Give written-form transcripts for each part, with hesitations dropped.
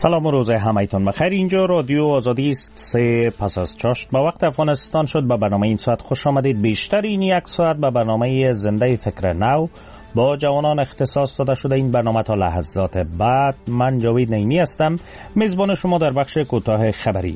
سلام و روز همایتون بخیر. اینجا رادیو آزادی است. 3 پس از چاشت به وقت افغانستان شد. به برنامه این ساعت خوش آمدید. بیشتر این یک ساعت به برنامه زنده فکر نو با جوانان اختصاص داده شده. این برنامه تا لحظات بعد. من جاوید نعیمی هستم، میزبان شما در بخش کوتاه خبری.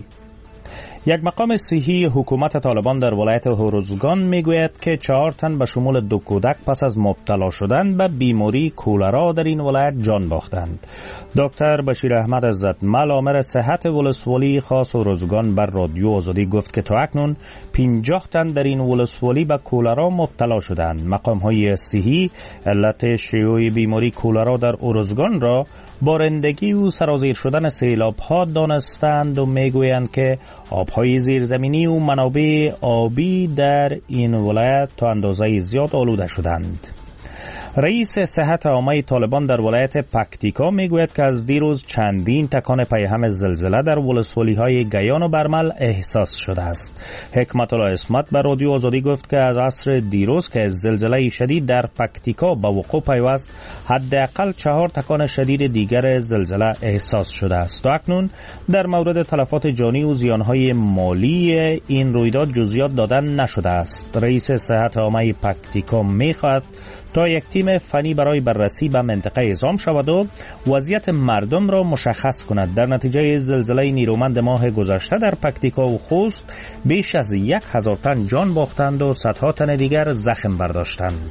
یک مقام صحی حکومت طالبان در ولایت هروزگان میگوید که 4 تن به شمول 2 کودک پس از مبتلا شدن به بیماری کولرا در این ولایت جان باختند. دکتر بشیر احمد عزتمل آمر صحت ولسوالی خاص هروزگان بر رادیو آزادی گفت که تا اکنون 50 تن در این ولسوالی به کولرا مبتلا شدند. مقام های صحی علت شیوع بیماری کولرا در هروزگان را بارندگی و سرازیر شدن سیلاب ها دانستند و میگویند که آبهای زیرزمینی و منابع آبی در این ولایت تا اندازه زیاد آلوده شدند. رئیس صحت عامه طالبان در ولایت پکتیکا میگوید که از دیروز چندین تکان پیهم زلزله در ولسوالی های گیان و برمل احساس شده است. حکمت الله اسمت به رادیو آزادی گفت که از عصر دیروز که زلزله شدید در پکتیکا به وقوع پیوست، حداقل 4 تکان شدید دیگر زلزله احساس شده است. تا اکنون در مورد تلفات جانی و زیانهای مالی این رویداد جزئیات دادن نشده است. رئیس صحت عامه پکتیکا میخواهد تا یک تیم فنی برای بررسی به منطقه اعزام شود و وضعیت مردم را مشخص کند. در نتیجه زلزله نیرومند ماه گذشته در پکتیکا و خوست بیش از 1000 تن جان باختند و صدها تن دیگر زخم برداشتند.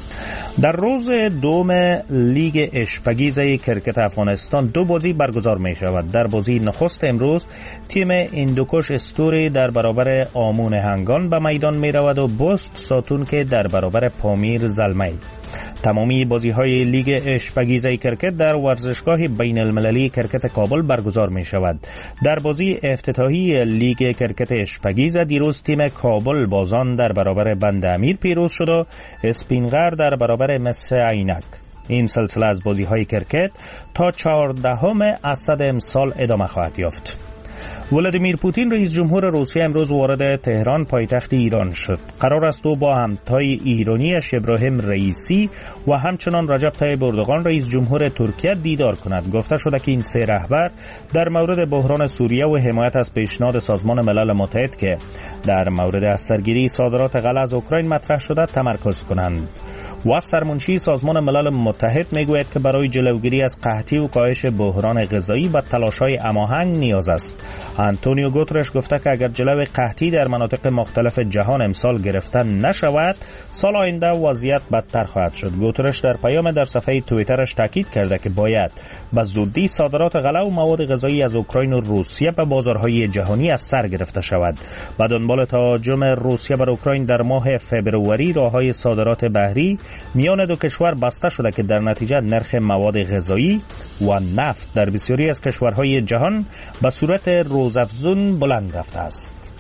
در روز دوم لیگ اشپگیز کرکت افغانستان 2 بازی برگزار می شود. در بازی نخست امروز تیم هندوکش استوری در برابر آمون هنگان به میدان می رود و بست ساتون که در برابر پامیر زلمی. تمامی بازی های لیگ اشپگیز کرکت در ورزشگاه بین المللی کرکت کابل برگزار می شود. در بازی افتتاحی لیگ کرکت اشپگیز دیروز تیم کابل بازان در برابر بند امیر پیروز شد و اسپینغر در برابر مس عینک. این سلسله از بازی های کرکت تا 14 اسد امسال ادامه خواهد یافت. ولادیمیر پوتین رئیس جمهور روسیه امروز وارد تهران پایتخت ایران شد. قرار است او با همتای ایرانیش ابراهیم رئیسی و همچنان رجب طیب اردوغان رئیس جمهور ترکیه دیدار کند. گفته شده که این 3 رهبر در مورد بحران سوریه و حمایت از پیشنهاد سازمان ملل متحد که در مورد از سرگیری صادرات غله از اوکراین مطرح شده تمرکز کنند. و سرمنشی سازمان ملل متحد میگوید که برای جلوگیری از قحطی و کاهش بحران غذایی به تلاش‌های هماهنگ نیاز است. آنتونیو گوترش گفته که اگر جلوی قحطی در مناطق مختلف جهان امسال گرفته نشود، سال آینده وضعیت بدتر خواهد شد. گوترش در پیام در صفحه توییترش تاکید کرده که باید به زودی صادرات غله و مواد غذایی از اوکراین و روسیه به بازارهای جهانی از سر گرفته شود. به دنبال تهاجم روسیه بر اوکراین در ماه فوریه راههای صادرات بحری میان 2 کشور بسته شده که در نتیجه نرخ مواد غذایی و نفت در بسیاری از کشورهای جهان به صورت روزافزون بلند رفته است.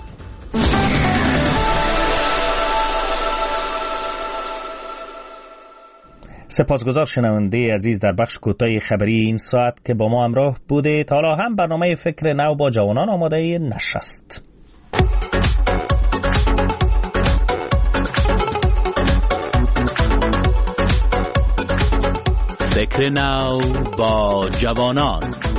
سپاسگزار شنونده عزیز در بخش کوتاه خبری این ساعت که با ما همراه بوده. حالا هم برنامه فکر نو با جوانان آماده نشست. فکر نو با جوانان.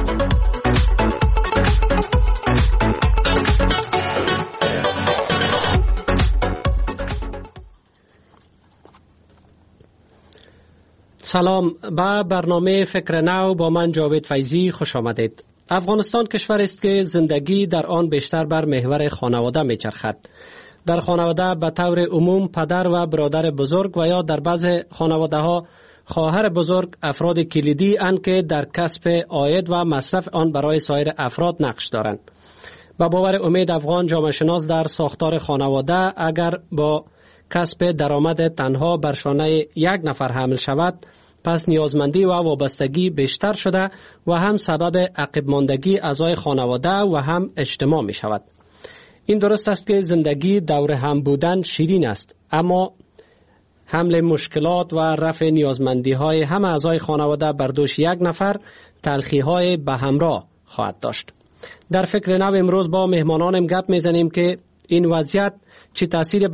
سلام، به برنامه فکر نو با من جاوید فیضی خوش آمدید. افغانستان کشور است که زندگی در آن بیشتر بر محور خانواده میچرخد. در خانواده به طور عموم پدر و برادر بزرگ و یا در بعض خانواده ها خواهر بزرگ افراد کلیدی اند که در کسب عاید و مصرف آن برای سایر افراد نقش دارند. با باور امید افغان جامعه شناس در ساختار خانواده اگر با کسب درآمد تنها بر شانه یک نفر حمل شود، پس نیازمندی و وابستگی بیشتر شده و هم سبب عقب ماندگی اعضای خانواده و هم اجتماع می شود. این درست است که زندگی دور هم بودن شیرین است، اما حمل مشکلات و رفع نیازمندی های هم اعضای خانواده بر دوش یک نفر تلخی های به همراه خواهد داشت. در فکر نو امروز با مهمانانم گپ میزنیم که این وضعیت چه تأثیر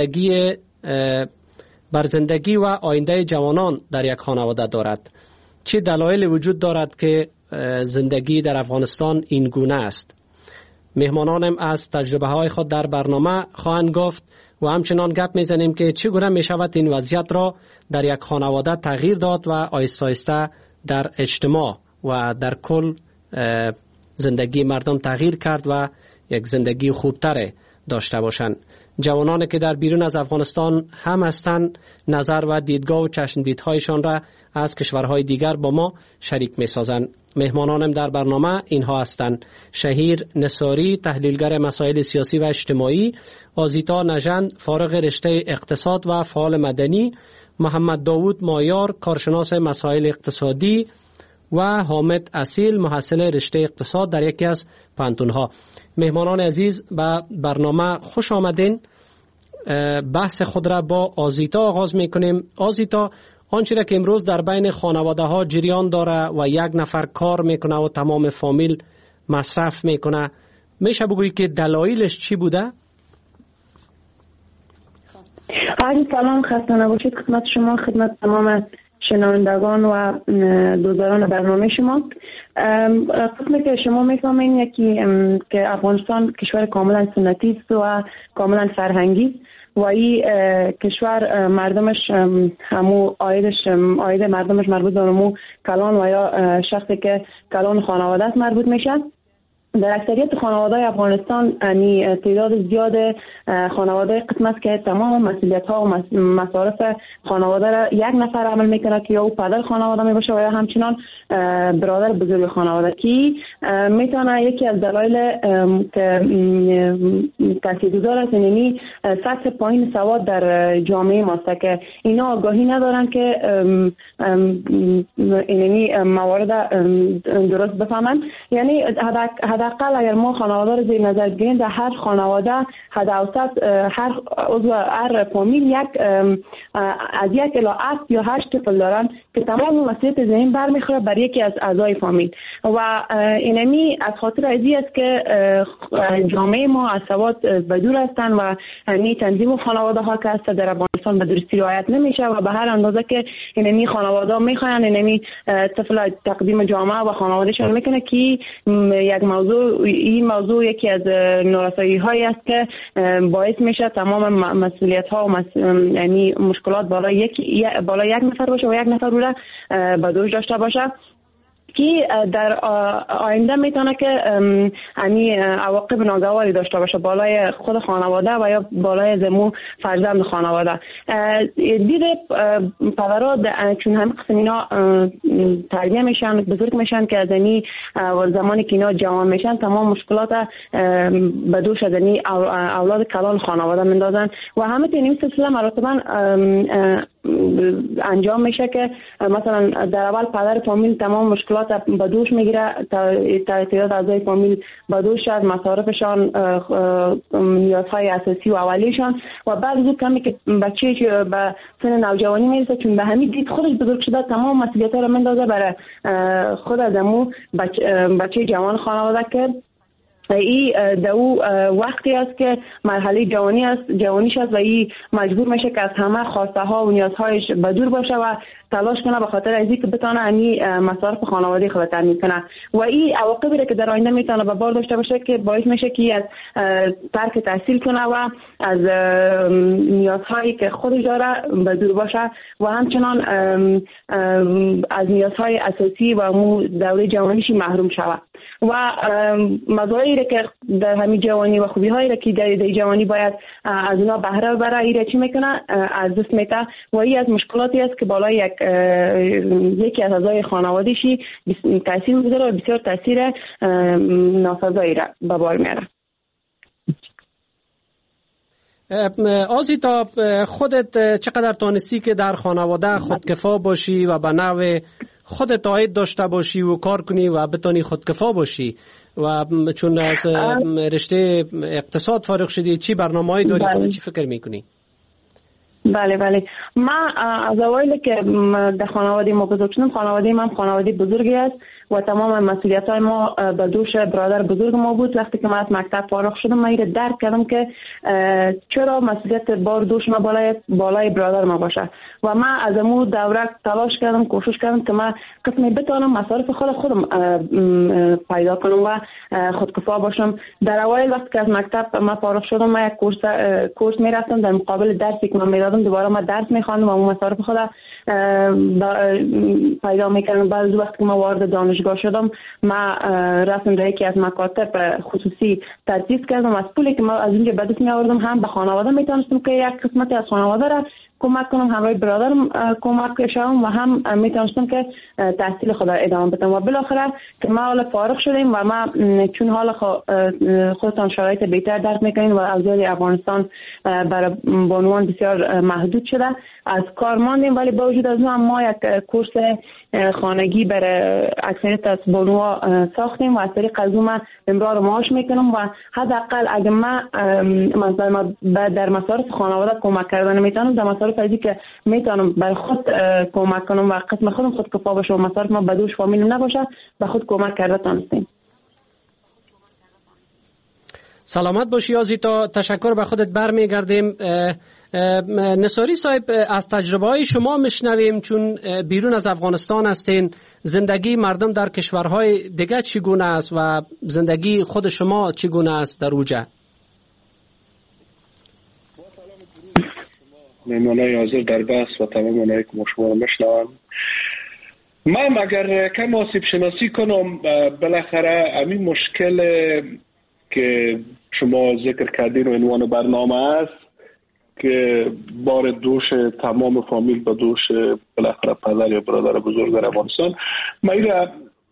بر زندگی و آینده جوانان در یک خانواده دارد، چه دلایل وجود دارد که زندگی در افغانستان این گونه است. مهمانانم از تجربه های خود در برنامه خواهند گفت و همچنان گپ میزنیم که چگونه می شود این وضعیت را در یک خانواده تغییر داد و آهسته آهسته در اجتماع و در کل زندگی مردم تغییر کرد و یک زندگی خوبتر داشته باشند. جوانانی که در بیرون از افغانستان هم هستند نظر و دیدگاه و چشمدیدهایشان را از کشورهای دیگر با ما شریک می سازند. مهمانانم در برنامه اینها هستند: شهیر نصاری، تحلیلگر مسائل سیاسی و اجتماعی، آزیتا نژند، فارغ رشته اقتصاد و فعال مدنی، محمد داوود مایار، کارشناس مسائل اقتصادی و حامد اصیل، محصل رشته اقتصاد در یکی از پانتونها. مهمانان عزیز، به برنامه خوش آمدین. بحث خود را با آزیتا آغاز میکنیم. آزیتا، آنچه را که امروز در بین خانواده ها جریان داره و یک نفر کار میکنه و تمام فامیل مصرف میکنه، میشه بگویی که دلایلش چی بوده؟ سلام، خسته نباشید خدمت شما، خدمت تمام شنوندگان و دوستداران برنامه شما. قسمی که شما میفهمین یکی که افغانستان کشور کاملا سنتی است و کاملا فرهنگی و این کشور مردمش همو آید مردمش مربوط به همو کلان و یا شخصی که کلان خانواده مربوط میشه. در اکثریت خانواده افغانستان تعداد زیاد خانواده قسم است که تمام مسئولیت ها و مصارف خانواده را یک نفر عمل میکنه که یا او پدر خانواده می باشه و یا همچنان برادر بزرگ خانواده، که میتونه یکی از دلایل که تاثیرگذار است یعنی سطح پایین سواد در جامعه ماست که اینا آگاهی ندارن که اینمی موارد درست بفهمن. یعنی حداقل اگر ما خانواده رو زیر نظر بگیریم، در هر خانواده حد اوسط هر عضو هر فامیل یک از 1 الی 7 یا 8 طفل دارن که تمام مسئولیت ذهن برمیخوره بر یکی از اعضای فامیل و اینمی از خاطر ازی است که جامعه ما از سواد بدور هستند و اینمی تنظیم خانواده ها که هست در افغانستان به درستی رعایت نمیشه و به هر اندازه که اینمی خانواده ها میخواین اینمی طفل تقدیم جامعه و خانوادهشون میکنه که یک موضوع یکی از نارسایی هایی است که باعث میشه تمام مسئولیت ها و یعنی مشکلات بالا یک نفر باشه و یک نفر رو به دوش داشته باشه، که در آینده میتونه که عواقب ناگواری داشته باشه بالای خود خانواده و یا بالای زمو فرزند خانواده. دید پدرها چون همه قسم اینا تربیه میشن، بزرگ میشن که از زمانی که اینا جوان میشن تمام مشکلات به دوش از اولاد کلان خانواده مندازن و همه این سلسله مراتبا انجام میشه که مثلا در اول پدر فامیل تمام مشکلات به دوش میگیره، تعداد اعضای فامیل به دوش از مصارفشان، نیازهای اساسی و اولیشان و بعد زود کمی که بچه به سن نوجوانی میرسه چون به همین دید خودش بزرگ شده تمام مسئولیت‌ها رو مندازه برای خود از امو بچه جوان خانواده که ای دو وقتی است که مرحله جوانیش است و ای مجبور میشه که از همه خواسته ها و نیازهایش به دور باشه و تلاش کنه به خاطر ازی که بتونه امی مصارف خانوادگی خود تامین کنه و این عواقبی که در آینده میتونه به بار داشته باشه که باعث میشه که از ترک تحصیل کنه و از نیازهایی که خودش داره به دور باشه و همچنان از نیازهای اساسی و دوره جوانیش محروم شود و مزایایی که در همین جوانی و خوبی هایی که در جوانی باید از اونا بهره ببره ایره چی میکنه از دست میته و این از مشکلاتی است که بالای یکی از اعضای خانواده‌شی تاثیر میذاره و بسیار تاثیر ناسزایی را به بار میاره. آزیتا، خودت چقدر تانستی که در خانواده خودکفا باشی و به نوع خودت عاید داشته باشی و کار کنی و بتانی خودکفا باشی و چون از رشته اقتصاد فارغ شدی چی برنامه‌ای داری؟ خودت چی فکر میکنی؟ بله من از اوایل که در خانواده ما بزرگ شدم، خانواده من خانواده بزرگی است و تمام مسئولیت‌های ما به دوش برادر بزرگ ما بود. وقتی که من از مکتب فارغ شدم من اینو درک کردم که چرا مسئولیت بار دوش ما بالای برادر ما باشه و من از امو دوره تلاش کردم، کوشش کردم که من قسمی بتونم مصارف خودم پیدا کنم و خودکفا باشم. در اوایل وقتی که از مکتب من فارغ شدم من یک کورس میرفتم در مقابل درسی که من میدادم دوباره من درس میخواندم و اون مصارف خودم پیدا میکردم. بعد وقتی که من وارد دانشگاه شدم من رفتم در یکی از مکاتب خصوصی تدریس کردم. از پولی که من از اینجا به دست می آوردم هم به خانواده میتونستم که یک قسمتی از خانواده را کمک کنم، همراه برادرم کمک شدم و هم میتونستم که تحصیل خود ادامه بدم. و بالاخره که ما حالا فارغ شدیم و ما چون حالا خودتان شرایط بهتر درک میکنین و اوضاع افغانستان برای بانوان بسیار محدود شده، از کار ماندیم. ولی با وجود از اون ما یک کورس خانگی برای اکثریت از بانوها ساختیم و از طریق از اون امرار معاش میکنم و حداقل اگه من در مصارف خانواده کمک کردن میتونم، در مصارف ازی که میتونم برای خود کمک کنم و قسم خودم خود کفا باشه و مصارف ما بدوش فامیل نباشه به خود کمک کرده تانستیم. سلامت باشی آزیتا، تشکر. به خودت برمیگردیم. نصاری صاحب، از تجربه های شما میشنویم چون بیرون از افغانستان هستین. زندگی مردم در کشورهای دیگه چگونه است و زندگی خود شما چگونه است در اوجه؟ مهمانای حاضر در بحث و تمام اونایی که شما رو میشنوم، من اگر کم آسیب شناسی کنم بالاخره همین مشکل که شما ذکر کردین و عنوان برنامه است که بار دوش تمام فامیل با دوش بالاخره پدر یا برادر بزرگ در افغانستان، من این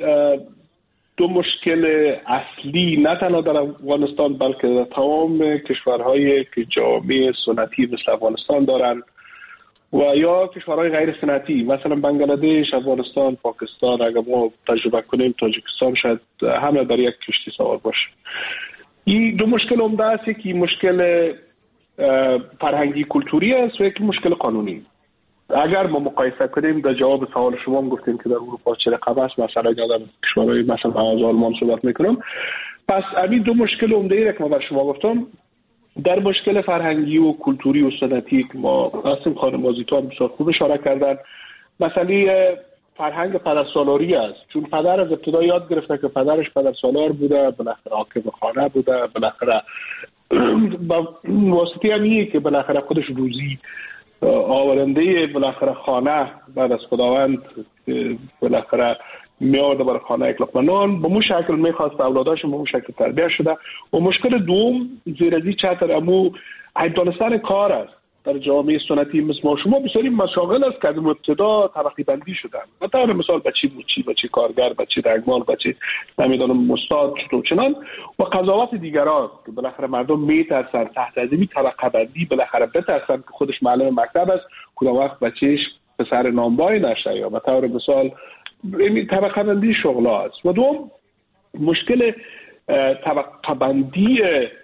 دو مشکل اصلی نه تنها در افغانستان بلکه در تمام کشورهایی که جامعه سنتی مثل افغانستان دارن و یا کشورهای غیر سنتی مثلا بنگلادش، افغانستان، پاکستان، اگر ما تجربه کنیم تاجیکستان، شاید همه بر یک کشتی سوار باشه. این دو مشکل عمده است، یکی مشکل فرهنگی کلتوری است و یکی مشکل قانونی. اگر ما مقایسه کنیم در جواب سوال شما هم گفتیم که در اروپا چه رقم است، مثلا یادم کشورهای مثلا از آلمان صحبت میکنم. پس همین دو مشکل عمده ای که ما بر شما گفتم در مشکل فرهنگی و کلتوری و سنتی که ما هستیم، خانم آزیتا هم بسیار خوب اشاره کردن. مسئله فرهنگ پدرسالاری است، چون پدر از ابتدا یاد گرفته که پدرش پدرسالار بوده، بالاخره حاکم خانه بوده، بالاخره با واسطه همیه که بالاخره خودش روزی آورنده بالاخره خانه بعد از خداوند بالاخره میاد برای خانه یک لقمه نان، به مو شکل میخواست اولاداش به مو شکل تربیت شده. و مشکل دوم زیر از این چتر امو دانستن کار است. در جامعه سنتی مثل ما شما بسیاری مشاغل است که از ابتدا طبقه بندی شدن. مثلا مثال بچی موچی، بچی کارگر، بچی رنگمال، بچی نمیدونم استاد چنان و قضاوت دیگران که بالاخره مردم میترسن تحت از این طبقه بندی بالاخره بترسن که خودش معلم مکتب است کدام وقت بچیش پسر نامبای نشه یا به طور مثال این طبقه بندی شغلا است. و دوم مشکل طبقه بندی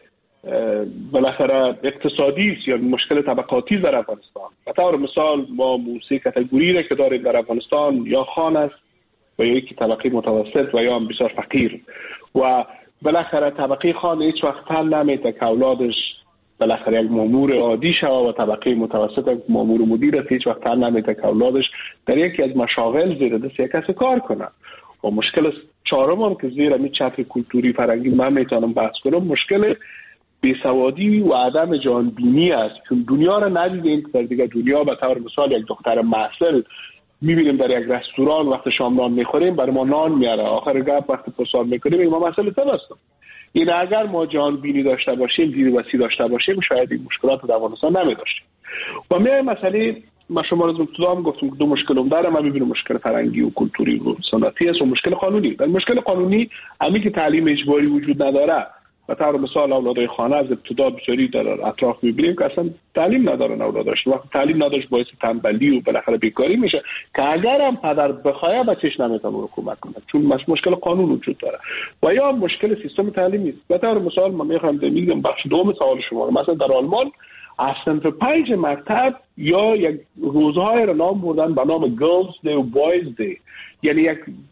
بالاخره اقتصادی است یا مشکل طبقاتی در افغانستان. به طور مثال ما موسیقی کاتگوری را که داریم در افغانستان یا خان است و یا یکی طبقه متوسط و یا هم بسیار فقیر و بالاخره طبقه خان هیچ وقت تن نمیده که اولادش بالاخره یک مامور عادی شوه و طبقه متوسط یک مامور مدیر است هیچ وقت تن نمیده که اولادش در یکی از مشاغل زیر دست یک کسی کار کنه. و مشکل چهارم هم که زیر همین چتر کلتوری فرهنگی من میتونم بحث کنم مشکل بیسوادی و عدم جانبینی است، چون دنیا را ندیدیم در دیگه دنیا. به طور مثال یک دختر محصل میبینیم در یک رستوران وقت شام نان میخوریم برای ما نان میاره، آخر گپ وقتی پرسان میکنیم ما مسئله هستم. این اگر ما جانبینی داشته باشیم، دید وسیع داشته باشیم شاید این مشکلات در افغانستان نمیداشتیم. و میای مسئله ما شما از ابتدا هم گفتم که دو مشکل داره، من میبینم مشکل فرهنگی و کلتوری و سنتی است و مشکل قانونی. در مشکل قانونی همین که تعلیم اجباری وجود نداره، به طور مثال اولادای خانه از ابتدا بسیاری در اطراف میبینیم که اصلا تعلیم ندارن اولاداش، وقتی تعلیم نداشت باعث تنبلی و بالاخره بیکاری میشه که اگر هم پدر بخواد بچه‌ش نمیتونه رو کمک کنه چون مشکل قانون وجود داره. و یا مشکل سیستم تعلیمی است. به طور مثال من میگم بخش دوم سوال شما مثلا در آلمان از صنف 5 مکتب یا یک روزهای را نام بردن به نام گرلز دی و بویز دی، یعنی یک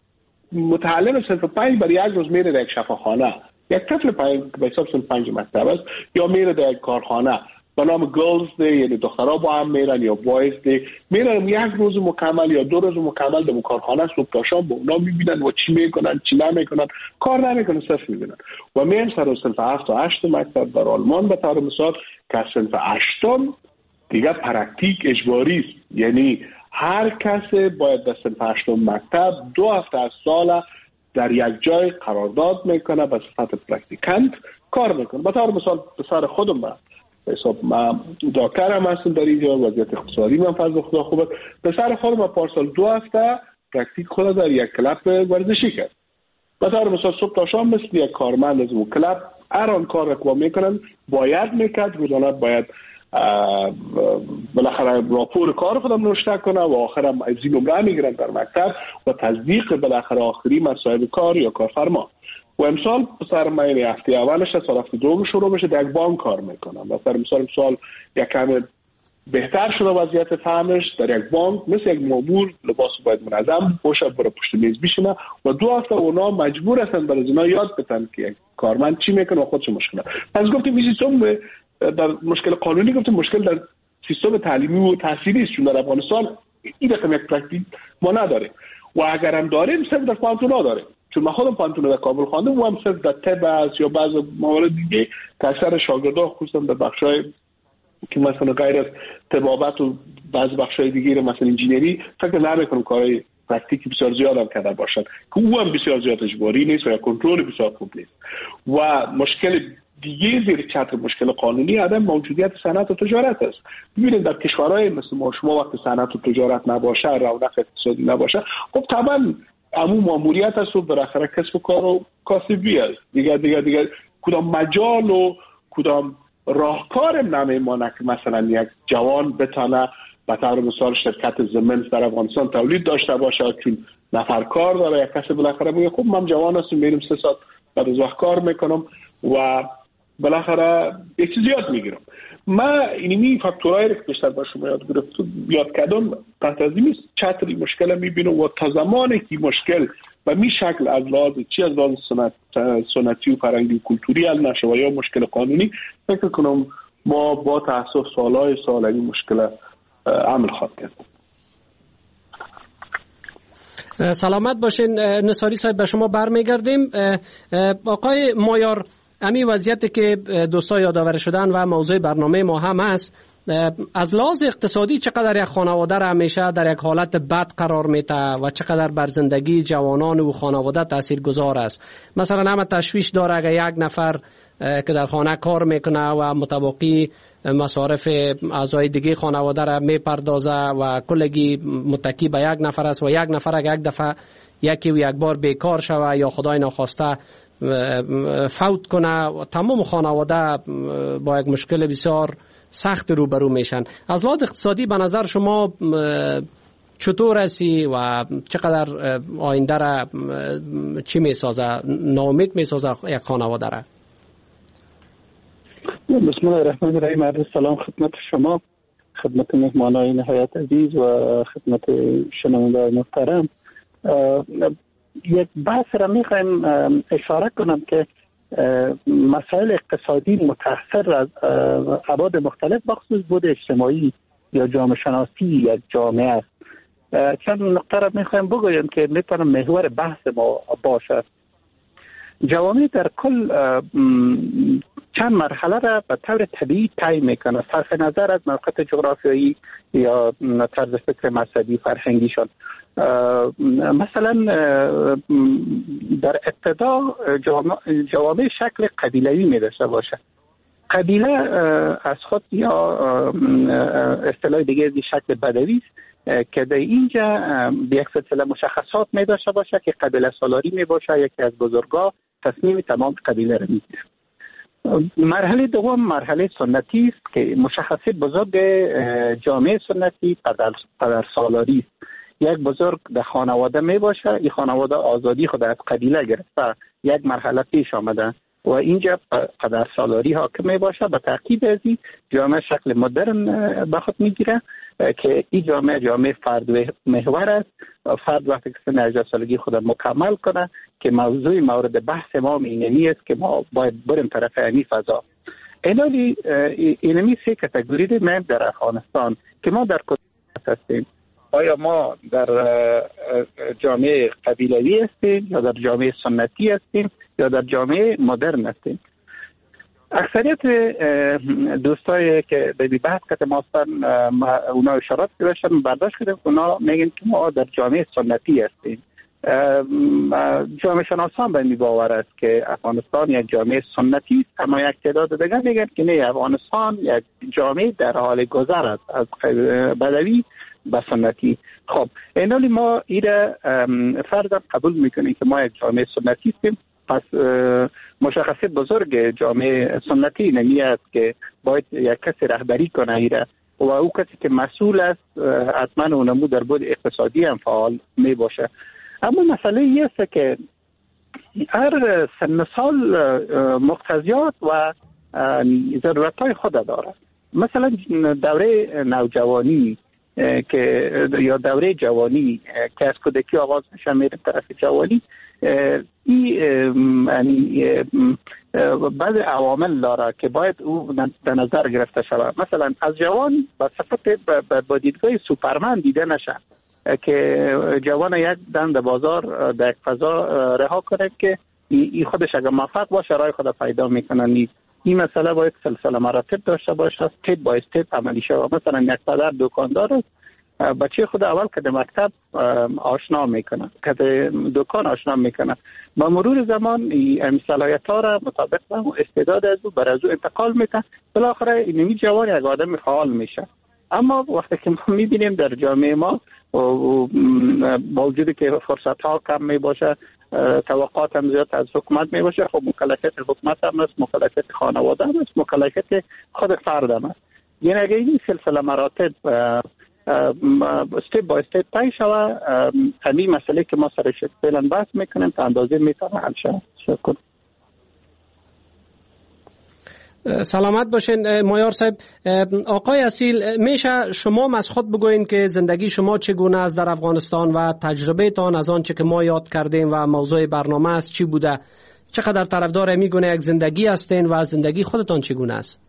متعلم صنف 5 برای یک روز میره در یک شفاخانه، یک طفل به حساب صنف 5 مکتب است، یا میره در یک کارخانه به نام گرلز دی، یعنی دخترها با هم میرن، یا بایز دی میرن، یک روز مکمل یا 2 روز مکمل در کارخانه صبح تا شام با اونا میبینن و چی میکنن چی نمیکنن، کار نمیکنن، صرف میبینن. و میرن سر صنف 7 و 8 مکتب در آلمان به طور مثال که صنف 8 دیگه پرکتیک اجباری است، یعنی هر کس باید در صنف 8 مکتب 2 هفته از سال در یک جای قرارداد میکنه به صفت پرکتیکانت کار میکنه. به طور مثال پسر خودم حساب من دکترم هستم در اینجا، وضعیت اقتصادی من فضل خدا خوبه، پسر خودم پارسال 2 هفته پرکتیک خود در یک کلب ورزشی کرد. به طور مثال صبح تا شام مثل یک کارمند از اون کلب هر آن کار رو میکنن باید میکرد، روزانه باید بالاخره راپور کار خودم نوشته کنه و آخرم از این نمره میگیرن در مکتب و تصدیق بالاخره آخری مصاحبه کار یا کارفرما. و امسال پسر من هفته اولش سال هفته دوم شروع بشه در یک بانک کار میکنم. مثلا امسال یک کم بهتر شده وضعیت فهمش در یک بانک، مثل یک مامور لباس باید منظم باشه، برای پشت میز بشینه و 2 هفته اونا مجبور هستن برای اینا یاد بدن که یک کارمند چی میکنه و خودش مشکل. پس گفتیم این سیستم در مشکل قانونی، گفتیم مشکل در سیستم تعلیمی و تحصیلی است، چون در افغانستان این رقم یک پرکتیک ما نداره و اگر هم داریم صرف در پانتونا داره، چون من خودم پانتونا در کابل خواندم و هم صرف در طب است یا بعض موارد دیگه که اکثر شاگردان خصوصا در بخشای که مثلا غیر از طبابت و بعض بخشای دیگه مثلا انجینری فکر نمی‌کنم کارهای پرکتیکی بسیار زیاد هم کرده باشد که او هم بسیار زیاد اجباری نیست و یا کنترل بسیار خوب نیست. و مشکل دیگه زیر چتر مشکل قانونی عدم موجودیت صنعت و تجارت است. ببینید در کشورهای مثل ما شما وقتی صنعت و تجارت نباشه، رونق اقتصادی نباشه، خب طبعا عموم ماموریت است و بالاخره کسب و کار و کاسبی است. دیگه کدام مجال و کدام راهکار نمیمانه که مثلا یک جوان بتونه به طور مثال شرکت زمین در افغانستان تولید داشته باشه، چون نفر کار داره، یک کسی بالاخره میگه خب من جوان هستم میرم 3 ساعت بعد از وقت کار میکنم و بالاخره یک چیز یاد میگیرم. من اینمی فاکتورهای رو که بیشتر با شما یاد کردم تحت از این چتری مشکل میبینم و تا زمانی که مشکل و می شکل از لحاظ چی از لحاظ سنتی و فرهنگی و کلتوری حل نشه و یا مشکل قانونی، فکر کنم ما با تاسف سالهای سال این مشکل عمل خواهد کرد. سلامت باشین نصاری صاحب، به شما برمیگردیم. آقای مایار، امی وضعیتی که دوستا یادآور شدن و موضوع برنامه ما هم است، از لحاظ اقتصادی چقدر یک خانواده را همیشه در یک حالت بد قرار میده و چقدر بر زندگی جوانان و خانواده تاثیرگذار است؟ مثلا همه تشویش داره اگر یک نفر که در خانه کار میکنه و متوقی مصارف اعضای دیگه خانواده را میپردازه و کلگی متکی به یک نفر است و یک نفر اگر یک دفعه یکی و یک بار بیکار شوه یا خدای ناخواسته فوت کنه و تمام خانواده با یک مشکل بسیار سخت روبرو میشن. از لحاظ اقتصادی به نظر شما چطور هستی و چقدر آینده را چی میسازه، ناامید میسازه یک خانواده را؟ بسم الله الرحمن الرحیم. عرض سلام خدمت شما، خدمت مهمانای نهایت عزیز و خدمت شنوندگان محترم. یک بحث را میخوایم اشاره کنم که مسائل اقتصادی متأثر از ابعاد مختلف بخصوص بود اجتماعی یا جامعه شناسی یا جامعه است. چند نکته را میخوایم بگویم که میتونه محور بحث ما باشد. جوامع در کل چند مرحله را به طور طبیعی طی میکنه صرف نظر از موقعیت جغرافیایی یا طرز فکر مذهبی فرهنگیشان. مثلا در ابتدا جوامع شکل قبیله‌ای می داشته باشه. قبیله از خود یا اصطلاح دیگه از شکل بدوی است که در اینجا به یک سلسله مشخصات می داشته باشه که قبیله سالاری می باشه، یکی از بزرگا تصمیم تمام قبیله را می گیره. مرحله دوم مرحله سنتی است که مشخصه بزرگ جامعه سنتی پدر سالاری است. یک بزرگ در خانواده می باشه، این خانواده آزادی خود از قبیله گرفته، یک مرحله پیش آمده و اینجا پدر سالاری حاکم می باشه. به ترتیب ازی جامعه شکل مدرن به خود می گیره که این جامعه فرد محور است. فرد وقتی که سن 18 سالگی خود مکمل کنه که موضوع مورد بحث ما اینمی است که ما باید بریم طرف این فضا. اینمی سه کاتگوری داریم در افغانستان که ما در کدام هستیم. آیا ما در جامعه قبیلوی هستیم یا در جامعه سنتی هستیم یا در جامعه مدرن هستیم؟ اکثریت دوستایی که به بحث که ما هستن اونا اشارات داشتن برداشت کردن اونا میگن که ما در جامعه سنتی هستیم. جامعه شناسان به این باور است که افغانستان یک جامعه سنتی است، اما یک تعداد دیگر میگن که نه، افغانستان یک جامعه در حال گذر است از بدوی به سنتی. خب اینالی ما ایره فرض قبول میکنیم که ما یک جامعه سنتی هستیم. پس مشخصیت بزرگ جامعه سنتی نمی است که باید یک کسی رهبری کنه ایره و او کسی که مسئول است حتما اونمو در بود اقتصادی هم فعال می باشه. اما مسئله این است که هر سن سال مقتضیات و ضرورت‌های خود داره. مثلا دوره نوجوانی که یا دوره جوانی که از کودکی آغاز میشه میره طرف جوانی، این بعض عوامل داره که باید او در نظر گرفته شود. مثلا از جوان با صفت با دیدگاه سوپرمن دیده نشه که جوان یک دم در بازار در فضا رها کنه که این خودش اگر موفق باشه راه خود پیدا میکنه. این مسئله باید سلسله مراتب داشته باشه، استپ با استپ عملی شود. مثلا یک پدر دکاندار است، بچه خود اول که در مکتب آشنا میکنه، که در دکان آشنا میکنه، با مرور زمان این صلاحیت ها را مطابق با استعداد از او بر از او انتقال میده، بالاخره اینمی جوان یک آدم فعال میشه. اما وقتی که ما میبینیم در جامعه ما با وجودی که فرصت ها کم می باشه، توقعات هم زیاد از حکومت می باشه، خب مکلفیت حکومت هم است، مکلفیت خانواده هم است، مکلفیت خود فرد هم است. یعنی اگر این سلسله مراتب استپ با استپ طی شود، همین مسئله که ما سرش فعلا بحث میکنیم تا اندازه میتونه حل شود. شکر. سلامت باشین مایار صاحب. آقای اصیل، میشه شما از خود بگوین که زندگی شما چگونه است در افغانستان و تجربه تان از آنچه که ما یاد کردیم و موضوع برنامه است چی بوده؟ چقدر طرفدار میگونه یک زندگی هستین و زندگی خودتان چگونه است؟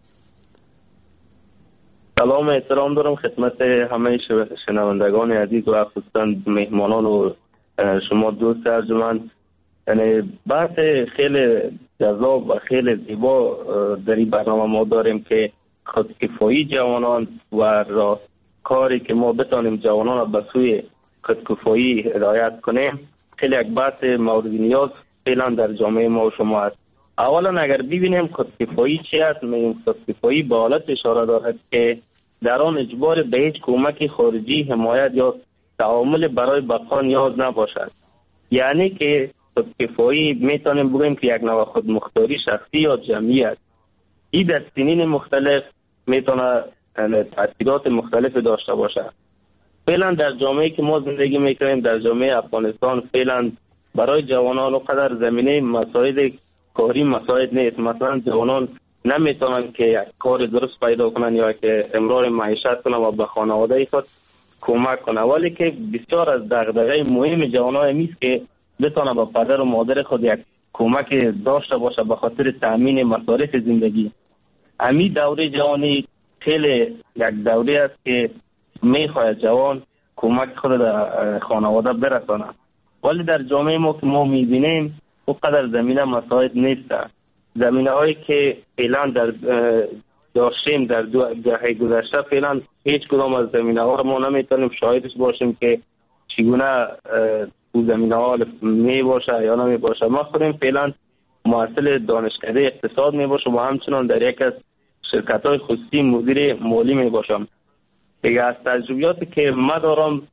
سلام احترام دارم خدمت همه شنوندگان عزیز و خصوصا مهمانان و شما دوست ارجمند. یعنی بحث خیلی جذاب و خیلی زیبا در این برنامه ما داریم که خودکفایی جوانان و کاری که ما بتانیم جوانان را به سوی خودکفایی هدایت کنیم خیلی یک بحث مورد نیاز فعلا در جامعه ما و شما است. اولا اگر ببینیم خودکفایی چی است، خودکفایی به حالت اشاره دارد که در آن اجبار به هیچ کمک خارجی، حمایت یا تعامل برای بقا نیاز نباشد. یعنی که خودکفایی میتونیم بگیم که یک نوع خودمختاری شخصی یا جمعی است. این در سنین مختلف میتونه تاثیرات مختلف داشته باشه. فعلا در جامعه که ما زندگی میکنیم، در جامعه افغانستان، فعلا برای جوانان قدر زمینه مساعد کاری مساعد نیست. مثلا جوانان نمیتونن که یک کار درست پیدا کنن یا که امرار معیشت کنن و به خانواده خود کمک کنن، ولی که بسیار از دغدغه مهم جوانان میست که بتونه با پدر و مادر خود یک کمک داشته باشه به خاطر تامین مصارف زندگی. امی دوره جوانی خیلی یک دوره است که میخواد جوان کمک خود در خانواده برسانه، ولی در جامعه ما که ما میبینیم اونقدر زمینه مساعد نیست. زمینه هایی که فعلا در داشتیم در دهه گذشته فعلا هیچ کدام از زمینه ها ما نمیتونیم شاهدش باشیم که چگونه او زمینه ها می باشه یا نمی باشه. ما خودم فعلا محصل دانشکده اقتصاد می باشم و همچنان در یک از شرکت های خصوصی مدیر مالی می باشم. دیگه از تجربیاتی که ما دارم،